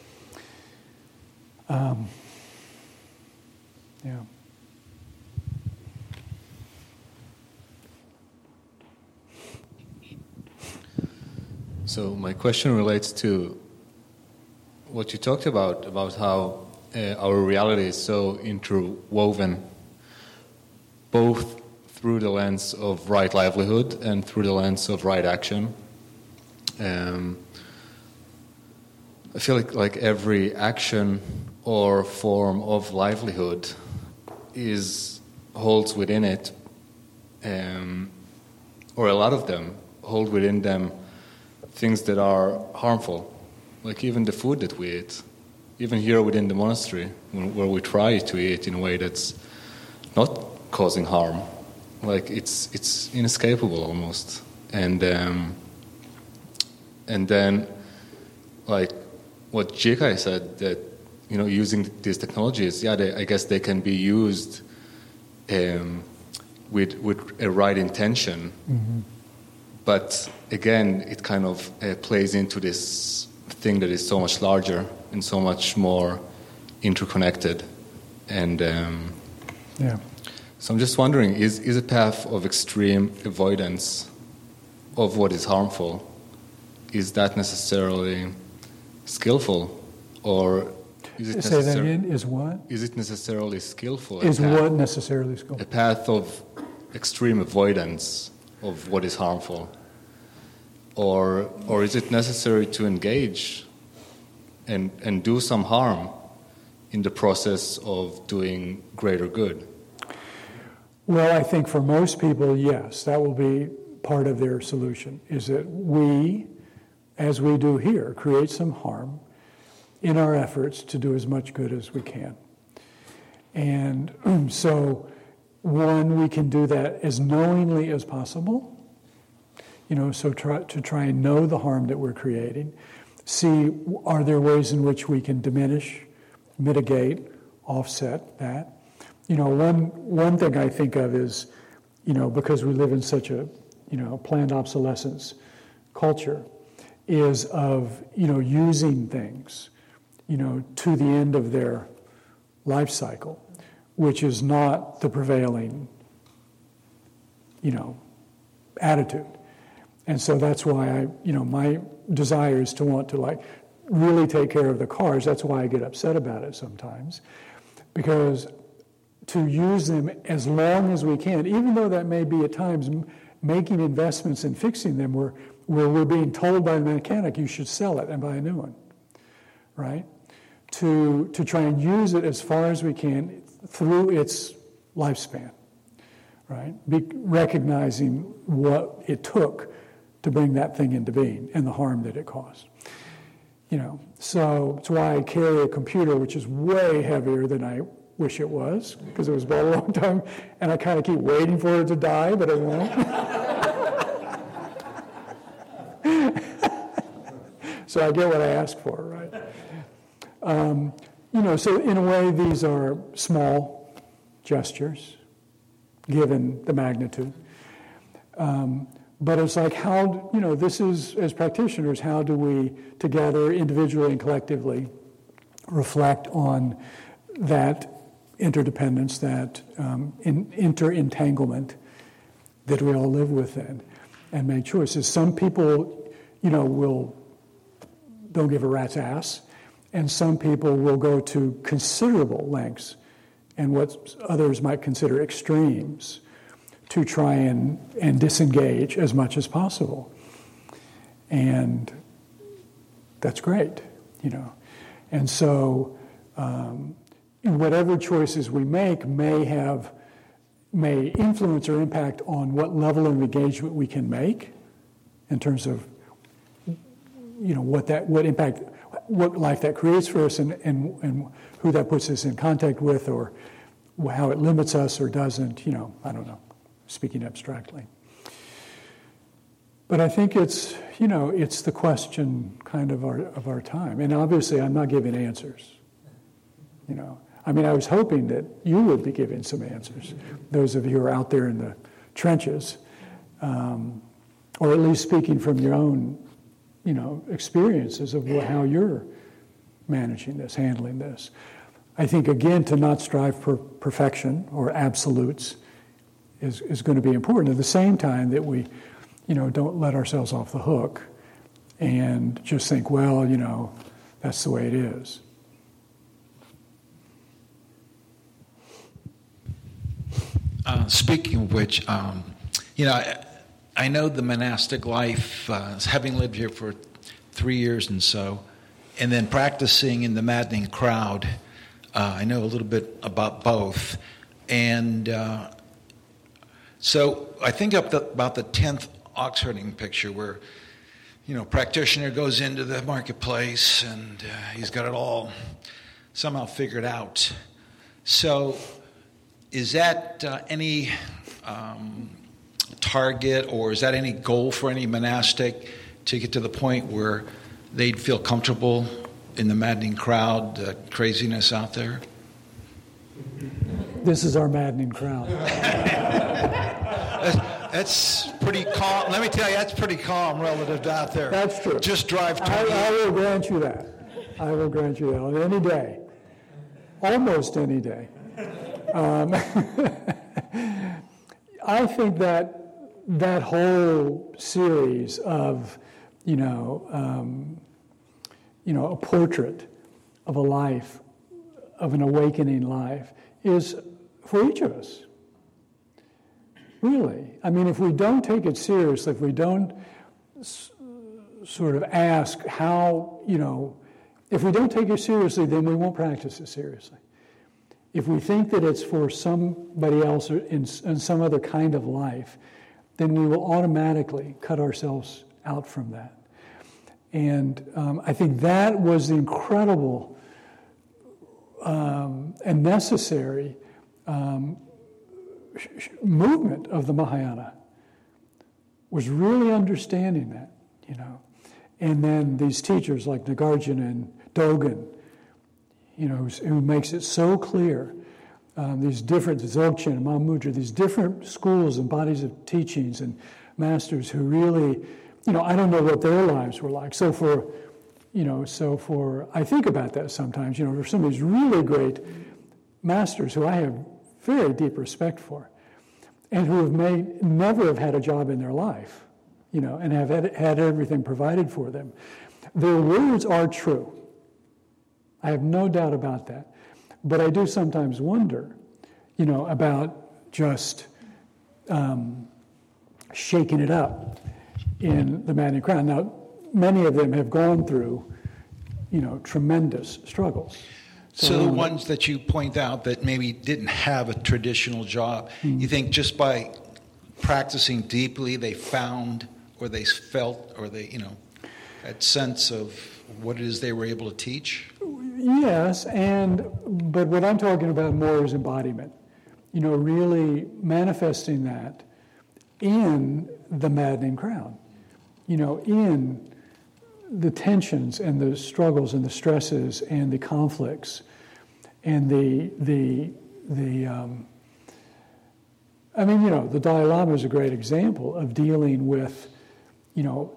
Um, yeah. So my question relates to what you talked about, about how uh, our reality is so interwoven, both through the lens of right livelihood and through the lens of right action. Um, I feel like, like every action or form of livelihood is holds within it, um, or a lot of them hold within them things that are harmful, like even the food that we eat. Even here within the monastery, where we try to eat in a way that's not causing harm, like it's it's inescapable almost. And um, and then, like what Jikai said, that you know, using these technologies, yeah, they, I guess they can be used um, with with a right intention. Mm-hmm. But again, it kind of uh, plays into this thing that is so much larger and so much more interconnected. And um, yeah. So I'm just wondering, is, is a path of extreme avoidance of what is harmful, is that necessarily skillful? Or is it Say that again, is what? Is it necessarily skillful? Is what necessarily skillful? A path of extreme avoidance of what is harmful. Or or is it necessary to engage and and do some harm in the process of doing greater good? Well, I think for most people, yes, that will be part of their solution, is that we, as we do here, create some harm in our efforts to do as much good as we can. And so, one, we can do that as knowingly as possible. You know, so try, to try and know the harm that we're creating. See, are there ways in which we can diminish, mitigate, offset that? You know, one one thing I think of is, you know, because we live in such a, you know, planned obsolescence culture, is of, you know, using things, you know, to the end of their life cycle, which is not the prevailing, you know, attitude. And so that's why I, you know, my desire is to want to like really take care of the cars. That's why I get upset about it sometimes, because to use them as long as we can, even though that may be at times making investments in fixing them where, where we're being told by the mechanic you should sell it and buy a new one, right? To, to try and use it as far as we can through its lifespan, right? Be, recognizing what it took to bring that thing into being and the harm that it caused. You know, so it's why I carry a computer which is way heavier than I wish it was, because it was bought a long time, and I kind of keep waiting for it to die, but it won't. So I get what I ask for, right? Um, you know, so in a way, these are small gestures, given the magnitude. Um, But it's like, how, you know, this is, as practitioners, how do we, together, individually and collectively, reflect on that interdependence, that um, in, interentanglement that we all live within, and make choices. Some people, you know, will, don't give a rat's ass, and some people will go to considerable lengths, and what others might consider extremes, to try and, and disengage as much as possible. And, that's great, you know. And so um, whatever choices we make may have, may influence or impact on what level of engagement we can make in terms of, you know, what that, what impact, what life that creates for us, and, and, and who that puts us in contact with, or how it limits us or doesn't, you know, I don't know, speaking abstractly. But I think it's, you know, it's the question kind of our of our time. And obviously I'm not giving answers. You know, I mean, I was hoping that you would be giving some answers, those of you who are out there in the trenches, um, or at least speaking from your own, you know, experiences of how you're managing this, handling this. I think, again, to not strive for perfection or absolutes is, is going to be important. At the same time that we, you know, don't let ourselves off the hook and just think, well, you know, that's the way it is. Uh, speaking of which, um, you know, I, I know the monastic life, uh, having lived here for three years and so, and then practicing in the maddening crowd. Uh, I know a little bit about both. And uh, so I think up the, about the tenth ox herding picture where, you know, practitioner goes into the marketplace and uh, he's got it all somehow figured out. So is that uh, any um, target, or is that any goal for any monastic to get to the point where they'd feel comfortable in the maddening crowd, the craziness out there? This is our maddening crowd. that's, that's pretty calm. Let me tell you, that's pretty calm relative to out there. That's true. Just drive to I, I will grant you that. I will grant you that on any day. Almost any day. Um, I think that that whole series of, you know, um, you know, a portrait of a life, of an awakening life, is for each of us. Really. I mean, if we don't take it seriously, if we don't s- sort of ask how, you know, if we don't take it seriously, then we won't practice it seriously. If we think that it's for somebody else or in, in some other kind of life, then we will automatically cut ourselves out from that. And um, I think that was the incredible um, and necessary um, sh- sh- movement of the Mahayana, was really understanding that, you know. And then these teachers like Nagarjuna and Dogen, you know, who makes it so clear, um, these different, Dzogchen and Mahamudra, these different schools and bodies of teachings and masters who really, you know, I don't know what their lives were like. So for, you know, so for, I think about that sometimes, you know, for some of these really great masters who I have very deep respect for, and who have made, never have had a job in their life, you know, and have had, had everything provided for them. Their words are true. I have no doubt about that. But I do sometimes wonder, you know, about just um, shaking it up in the maddening crowd. Now, many of them have gone through, you know, tremendous struggles. So, so the ones that you point out that maybe didn't have a traditional job, mm-hmm. you think just by practicing deeply they found, or they felt, or they, you know, that sense of what it is they were able to teach? Yes, and but what I'm talking about more is embodiment. You know, really manifesting that in the maddening crowd. You know, in the tensions and the struggles and the stresses and the conflicts and the the the. Um, I mean, you know, the Dalai Lama is a great example of dealing with, you know,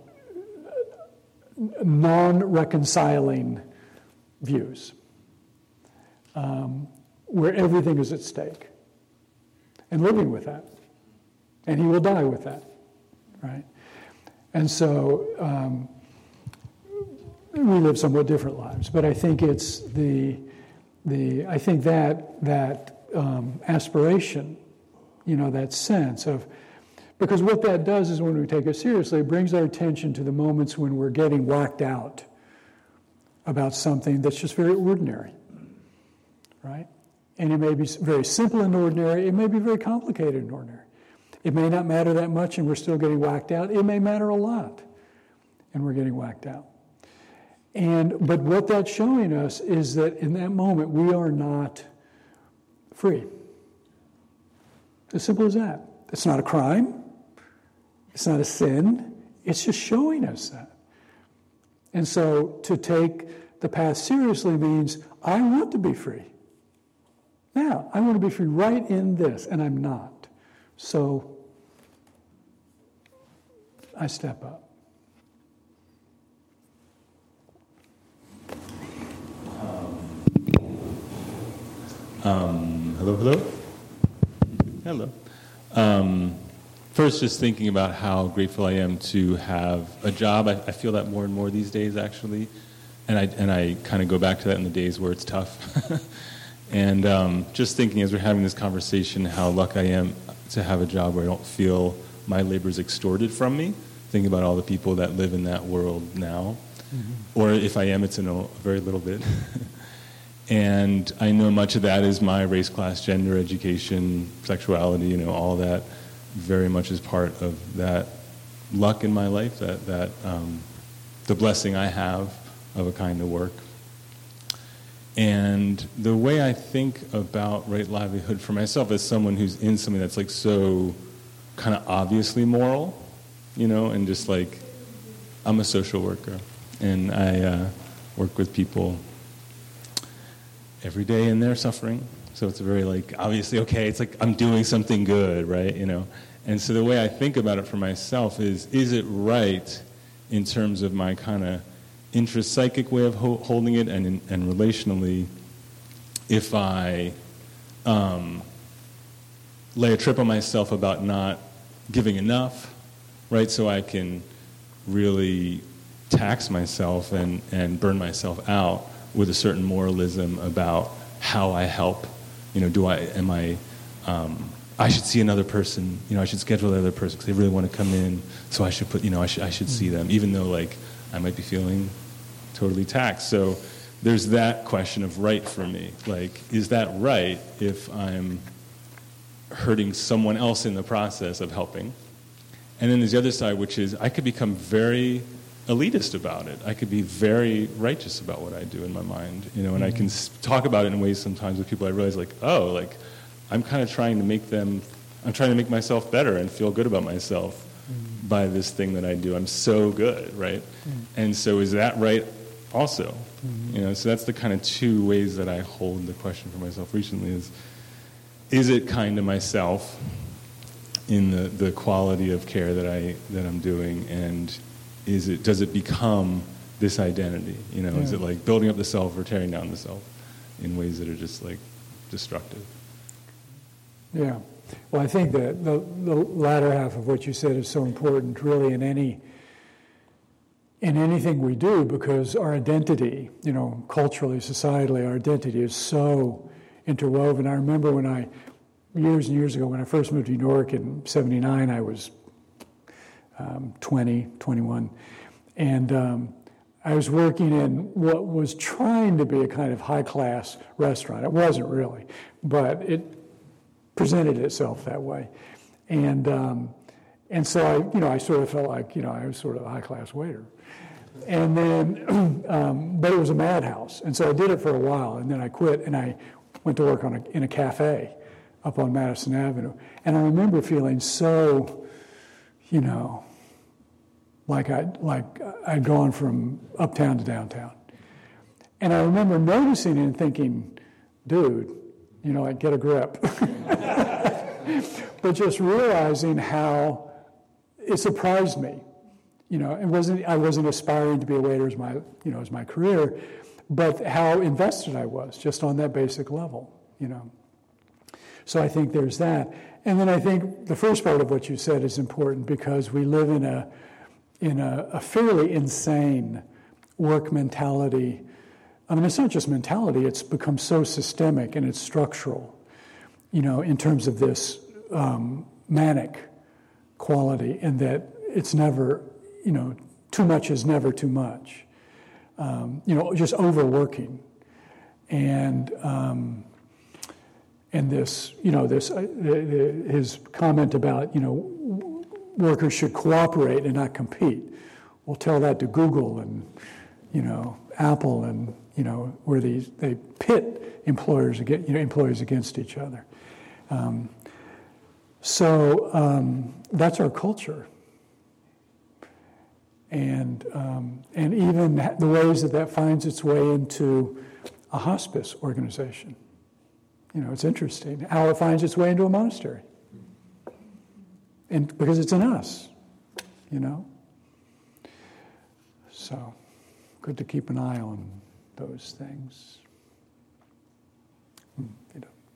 non-reconciling views, um, where everything is at stake, and living with that. And he will die with that, right? And so um, we live somewhat different lives, but I think it's the, the I think that, that um, aspiration, you know, that sense of, because what that does is when we take it seriously, it brings our attention to the moments when we're getting whacked out about something that's just very ordinary, right? And it may be very simple and ordinary. It may be very complicated and ordinary. It may not matter that much and we're still getting whacked out. It may matter a lot and we're getting whacked out. And but what that's showing us is that in that moment we are not free. As simple as that. It's not a crime. It's not a sin. It's just showing us that. And so to take the past seriously means I want to be free. Now, I want to be free right in this, and I'm not. So I step up. Um, hello, hello? Hello. Um, first, just thinking about how grateful I am to have a job. I, I feel that more and more these days, actually. And I, and I kind of go back to that in the days where it's tough. And um, just thinking as we're having this conversation how lucky I am to have a job where I don't feel my labor is extorted from me. Thinking about all the people that live in that world now. Mm-hmm. Or if I am, it's in a very little bit. And I know much of that is my race, class, gender, education, sexuality, you know, all that very much is part of that luck in my life, that, that um, the blessing I have of a kind of work. And the way I think about right livelihood for myself as someone who's in something that's like so kind of obviously moral, you know, and just like, I'm a social worker and I uh, work with people every day in their suffering. So it's a very like, obviously, okay, it's like I'm doing something good, right, you know. And so the way I think about it for myself is, is it right in terms of my kind of intrapsychic way of ho- holding it and, and relationally, if I um, lay a trip on myself about not giving enough, right, so I can really tax myself and, and burn myself out with a certain moralism about how I help. You know, do I, am I, um, I should see another person, you know, I should schedule another person because they really want to come in, so I should put, you know, I should, I should see them, even though, like, I might be feeling totally taxed. So there's that question of right for me. Like, is that right if I'm hurting someone else in the process of helping? And then there's the other side, which is I could become very elitist about it. I could be very righteous about what I do in my mind, you know, and I can talk about it in ways sometimes with people I realize, like, oh, like, I'm kind of trying to make them, I'm trying to make myself better and feel good about myself mm-hmm. by this thing that I do. I'm so good, right? Mm-hmm. And so is that right also? Mm-hmm. You know, so that's the kind of two ways that I hold the question for myself recently is, is it kind to myself in the, the quality of care that I that I'm doing, and is it does it become this identity? You know, yeah. Is it like building up the self or tearing down the self in ways that are just like destructive? Yeah. Well, I think that the, the latter half of what you said is so important, really, in any in anything we do, because our identity, you know, culturally, societally, our identity is so interwoven. I remember when I, years and years ago, when I first moved to New York in seventy-nine, I was um, twenty, twenty-one, and um, I was working in what was trying to be a kind of high-class restaurant. It wasn't really, but it presented itself that way. And um, and so I, you know, I sort of felt like, you know, I was sort of a high-class waiter. And then, um, but it was a madhouse. And so I did it for a while, and then I quit, and I went to work on a, in a cafe up on Madison Avenue. And I remember feeling so, you know, like I'd, like I'd gone from uptown to downtown. And I remember noticing and thinking, dude, you know, like, get a grip. But just realizing how it surprised me. You know, it wasn't, I wasn't aspiring to be a waiter as my, you know, as my career, but how invested I was just on that basic level, you know. So I think there's that. And then I think the first part of what you said is important, because we live in a in a, a fairly insane work mentality. I mean, it's not just mentality, it's become so systemic and it's structural, you know, in terms of this um, manic quality, and that it's never, you know, too much is never too much. um, you know, just overworking, and um, and this, you know, this uh, the, the, his comment about, you know, workers should cooperate and not compete. Well, tell that to Google and, you know, Apple, and, you know, where these they pit employers against, you know, employees against each other. Um, so um, that's our culture, and um, and even the ways that that finds its way into a hospice organization. You know, it's interesting how it finds its way into a monastery, and because it's in us, you know. So, good to keep an eye on those things. Hmm, you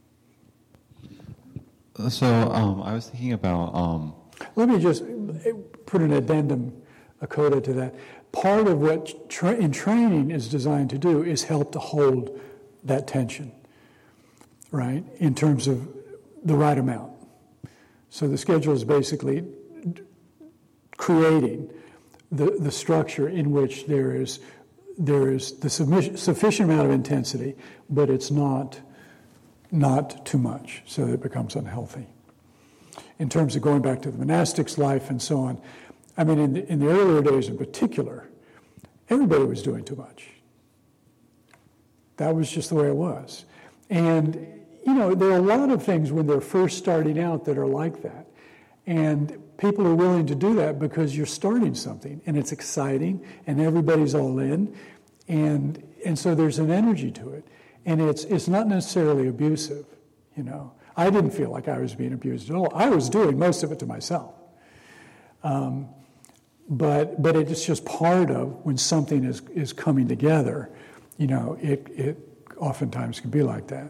know. So, um, I was thinking about. Um... Let me just put an addendum, a coda to that. Part of what tra- in training is designed to do is help to hold that tension, right, in terms of the right amount. So the schedule is basically creating the, the structure in which there is there is the sufficient amount of intensity, but it's not not too much, so that it becomes unhealthy. In terms of going back to the monastic's life and so on, I mean, in the, in the earlier days in particular, everybody was doing too much. That was just the way it was. And, you know, there are a lot of things when they're first starting out that are like that. And people are willing to do that because you're starting something, and it's exciting, and everybody's all in. And and so there's an energy to it. And it's it's not necessarily abusive, you know. I didn't feel like I was being abused at all. I was doing most of it to myself. Um, but but it's just part of when something is, is coming together, you know, it, it oftentimes can be like that.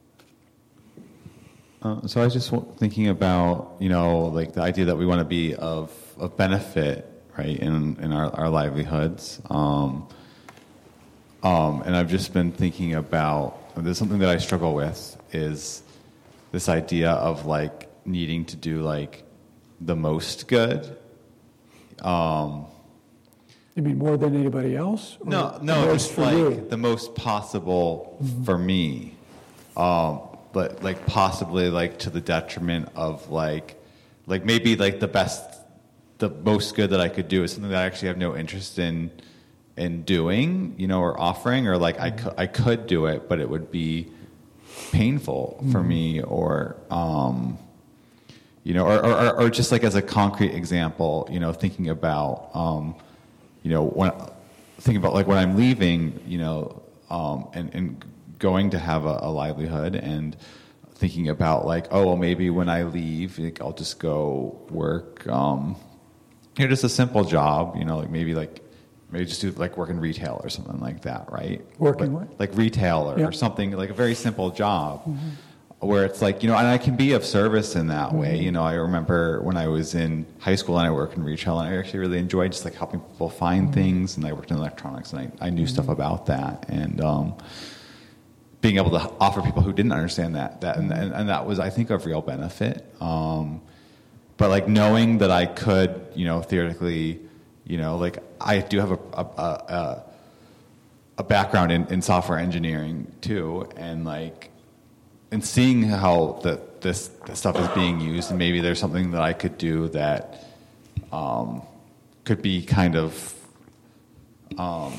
Uh, so I was just thinking about, you know, like the idea that we want to be of, of benefit, right, in, in our, our livelihoods. Um, um, and I've just been thinking about, there's something that I struggle with, is this idea of, like, needing to do, like, the most good. Um, you mean more than anybody else? Or no, no, just like you? The most possible mm-hmm. for me. Um, but like possibly like to the detriment of like, like maybe like the best, the most good that I could do is something that I actually have no interest in, in doing, you know, or offering, or like mm-hmm. I could, I could do it, but it would be painful mm-hmm. for me, or, um, you know, or, or, or just like as a concrete example, you know, thinking about, um, you know, when thinking about like when I'm leaving, you know, um, and, and going to have a, a livelihood, and thinking about like, oh, well, maybe when I leave, like, I'll just go work, um, you know, just a simple job, you know, like maybe like, maybe just do like work in retail or something like that, right? Working like, what? Like retail or, yeah. or something, like a very simple job. Mm-hmm. Where it's like, you know, and I can be of service in that way. You know, I remember when I was in high school and I worked in retail, and I actually really enjoyed just like helping people find mm-hmm. things, and I worked in electronics, and I, I knew mm-hmm. stuff about that, and um, being able to offer people who didn't understand that, that and, and, and that was, I think, of real benefit. Um, but like knowing that I could, you know, theoretically, you know, like I do have a, a, a, a background in, in software engineering too, and like, and seeing how the, this, this stuff is being used, and maybe there's something that I could do that um, could be kind of um,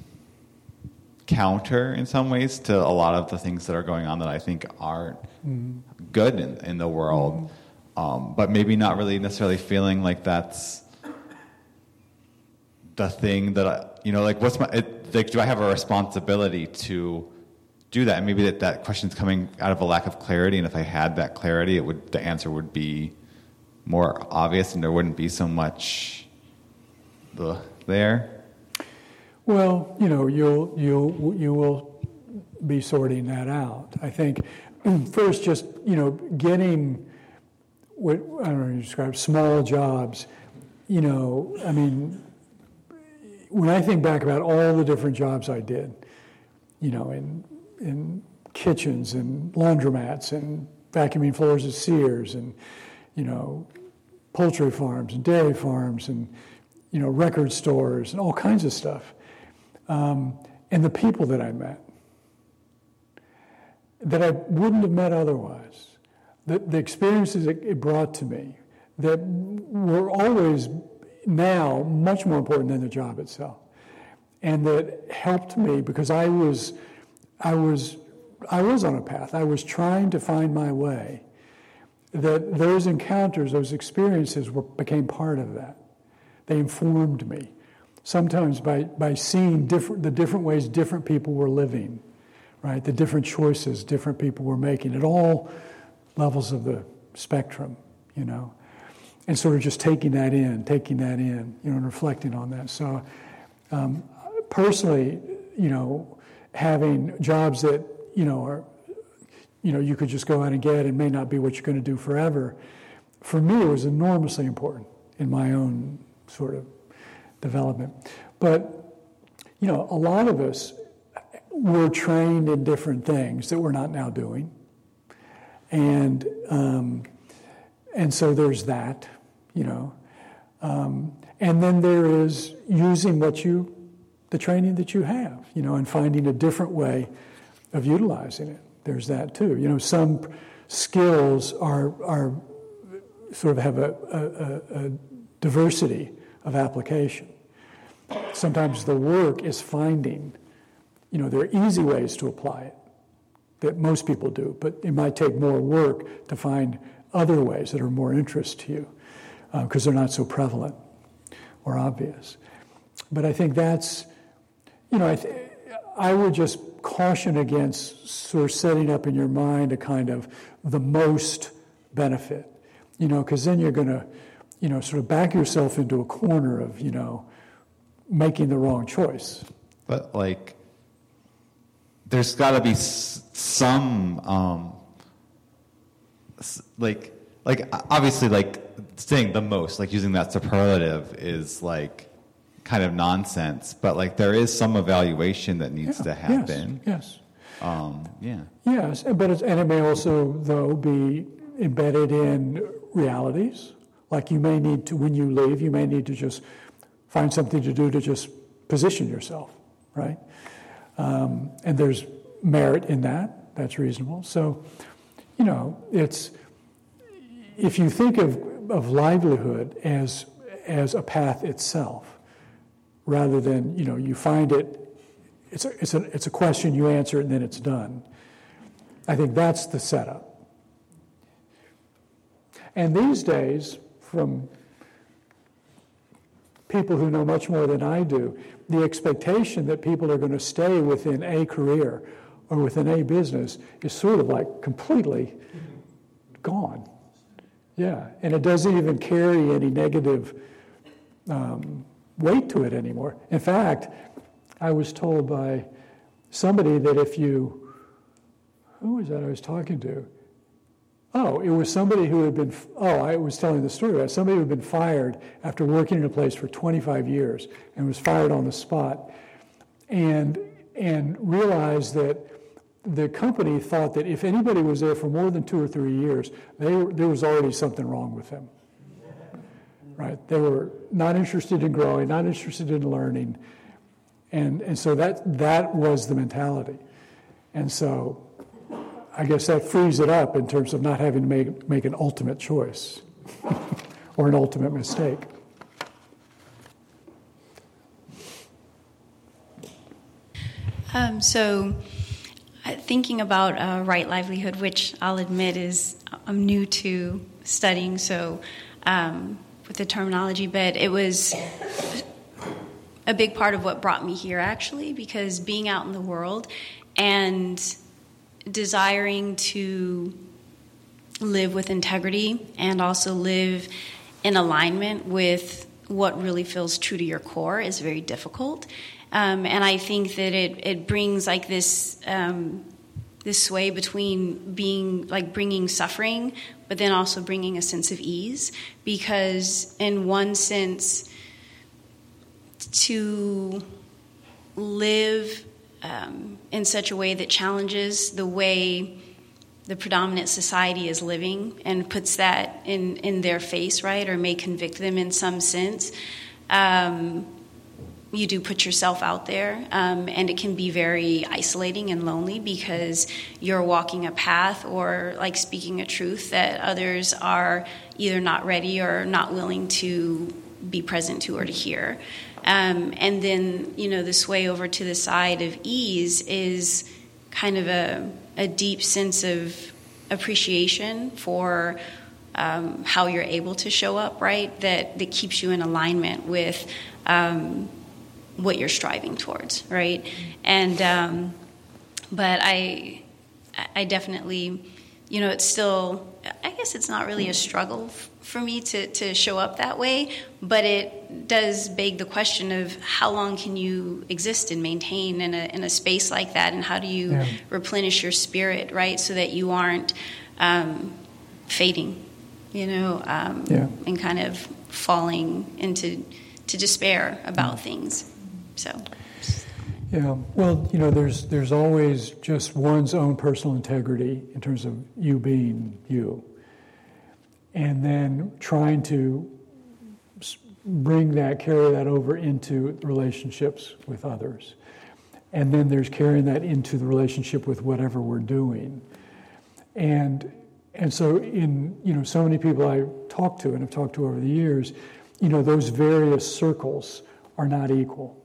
counter in some ways to a lot of the things that are going on that I think aren't mm-hmm. good in, in the world, mm-hmm. um, but maybe not really necessarily feeling like that's the thing that I, you know, like what's my, it, like do I have a responsibility to do that? And maybe that, that question's coming out of a lack of clarity, and if I had that clarity, it would, the answer would be more obvious, and there wouldn't be so much the there. Well, you know, you'll you'll you will be sorting that out. I think first, just you know, getting what I don't know how to describe small jobs. You know, I mean, when I think back about all the different jobs I did, you know, in in kitchens and laundromats and vacuuming floors at Sears and, you know, poultry farms and dairy farms and, you know, record stores and all kinds of stuff. um, and the people that I met that I wouldn't have met otherwise, the, the experiences it, it brought to me that were always now much more important than the job itself, and that helped me because I was, I was, I was on a path. I was trying to find my way. That those encounters, those experiences, were became part of that. They informed me. Sometimes by by seeing different the different ways different people were living, right? The different choices different people were making at all levels of the spectrum, you know. And sort of just taking that in, taking that in, you know, and reflecting on that. So, um, personally, you know, having jobs that, you know, are, you know, you could just go out and get and may not be what you're going to do forever, for me it was enormously important in my own sort of development. But, you know, a lot of us were trained in different things that we're not now doing. And, um, and so there's that. You know, um, and then there is using what you, the training that you have, you know, and finding a different way of utilizing it. There's that too. You know, some skills are are sort of have a, a, a diversity of application. Sometimes the work is finding, you know, there are easy ways to apply it that most people do, but it might take more work to find other ways that are more interest to you. Because uh, they're not so prevalent or obvious. But I think that's, you know, I, th- I would just caution against sort of setting up in your mind a kind of the most benefit, you know, because then you're going to, you know, sort of back yourself into a corner of, you know, making the wrong choice. But, like, there's got to be s- some, um, s- like, like, obviously, like, saying the most, like using that superlative is like kind of nonsense, but like there is some evaluation that needs yeah, to happen. Yes. yes. Um, yeah. Yes, but it's, and it may also though be embedded in realities. Like you may need to, when you leave, you may need to just find something to do to just position yourself, right? Um, and there's merit in that. That's reasonable. So, you know, it's if you think of of livelihood as as a path itself, rather than, you know, you find it, it's a, it's a, it's a question, you answer it, and then it's done. I think that's the setup. And these days, from people who know much more than I do, the expectation that people are going to stay within a career or within a business is sort of like completely gone. Yeah, and it doesn't even carry any negative um, weight to it anymore. In fact, I was told by somebody that if you, who was that I was talking to? Oh, it was somebody who had been, oh, I was telling the story about somebody who had been fired after working in a place for twenty-five years and was fired on the spot, and and realized that the company thought that if anybody was there for more than two or three years, they, there was already something wrong with them. Right? They were not interested in growing, not interested in learning, and and so that that was the mentality. And so I guess that frees it up in terms of not having to make make an ultimate choice or an ultimate mistake. Um, so. Thinking about uh, right livelihood, which I'll admit is I'm new to studying, so um, with the terminology, but it was a big part of what brought me here, actually, because being out in the world and desiring to live with integrity and also live in alignment with what really feels true to your core is very difficult. Um, and I think that it, it brings like this um, this sway between being like bringing suffering, but then also bringing a sense of ease. Because in one sense, to live um, in such a way that challenges the way the predominant society is living and puts that in, in their face, right, or may convict them in some sense. Um, you do put yourself out there, um, and it can be very isolating and lonely because you're walking a path or like speaking a truth that others are either not ready or not willing to be present to or to hear. Um, and then, you know, the sway over to the side of ease is kind of a, a deep sense of appreciation for um, how you're able to show up, right? That, that keeps you in alignment with um, what you're striving towards, right? And um, but I, I definitely, you know, it's still, I guess it's not really a struggle f- for me to, to show up that way, but it does beg the question of how long can you exist and maintain in a in a space like that, and how do you yeah. replenish your spirit, right, so that you aren't um, fading, you know, um, yeah. and kind of falling into to despair about things. So, yeah, well, you know, there's there's always just one's own personal integrity in terms of you being you, and then trying to bring that, carry that over into relationships with others, and then there's carrying that into the relationship with whatever we're doing, and and so in you know so many people I talk to and have talked to over the years, you know, those various circles are not equal.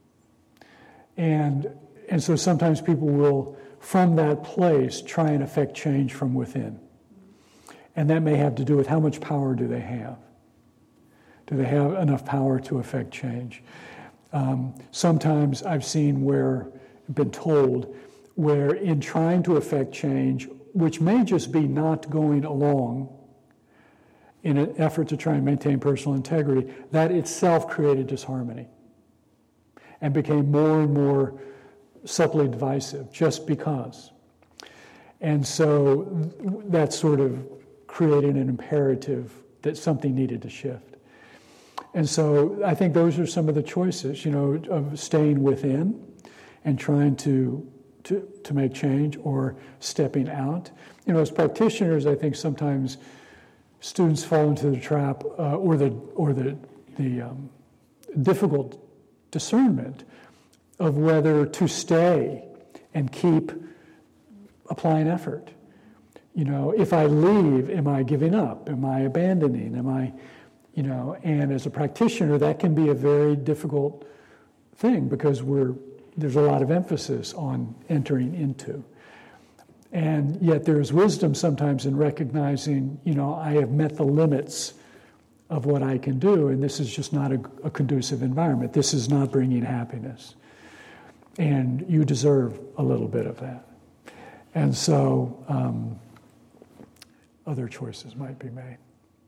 And and so sometimes people will, from that place, try and affect change from within. And that may have to do with how much power do they have? Do they have enough power to affect change? Um, sometimes I've seen where, been told, where in trying to affect change, which may just be not going along in an effort to try and maintain personal integrity, that itself created disharmony and became more and more subtly divisive just because. And so that sort of created an imperative that something needed to shift. And so I think those are some of the choices, you know, of staying within and trying to to, to make change, or stepping out. You know, as practitioners, I think sometimes students fall into the trap uh, or the or the the um, difficult discernment of whether to stay and keep applying effort. You know, if I leave, am I giving up? Am I abandoning? Am I, you know, and as a practitioner, that can be a very difficult thing because we're there's a lot of emphasis on entering into. And yet there's wisdom sometimes in recognizing, you know, I have met the limits of what I can do, and this is just not a, a conducive environment. This is not bringing happiness. And you deserve a little bit of that. And so um, other choices might be made.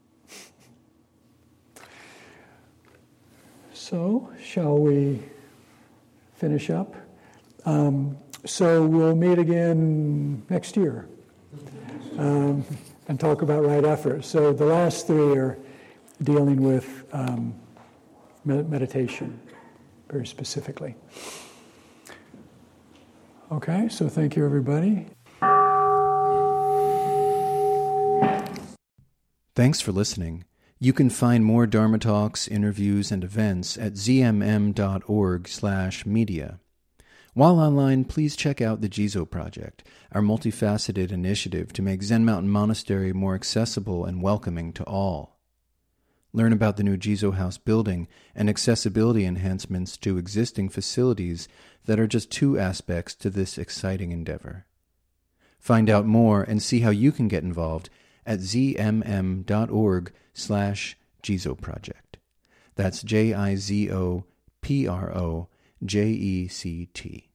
So, shall we finish up? Um, so we'll meet again next year um, and talk about right effort. So the last three are dealing with um, meditation, very specifically. Okay, so thank you, everybody. Thanks for listening. You can find more Dharma talks, interviews, and events at zmm.org slash media. While online, please check out the Jizo Project, our multifaceted initiative to make Zen Mountain Monastery more accessible and welcoming to all. Learn about the new Jizo House building and accessibility enhancements to existing facilities that are just two aspects to this exciting endeavor. Find out more and see how you can get involved at zmm.org slash Jizo Project. That's J I Z O P R O J E C T.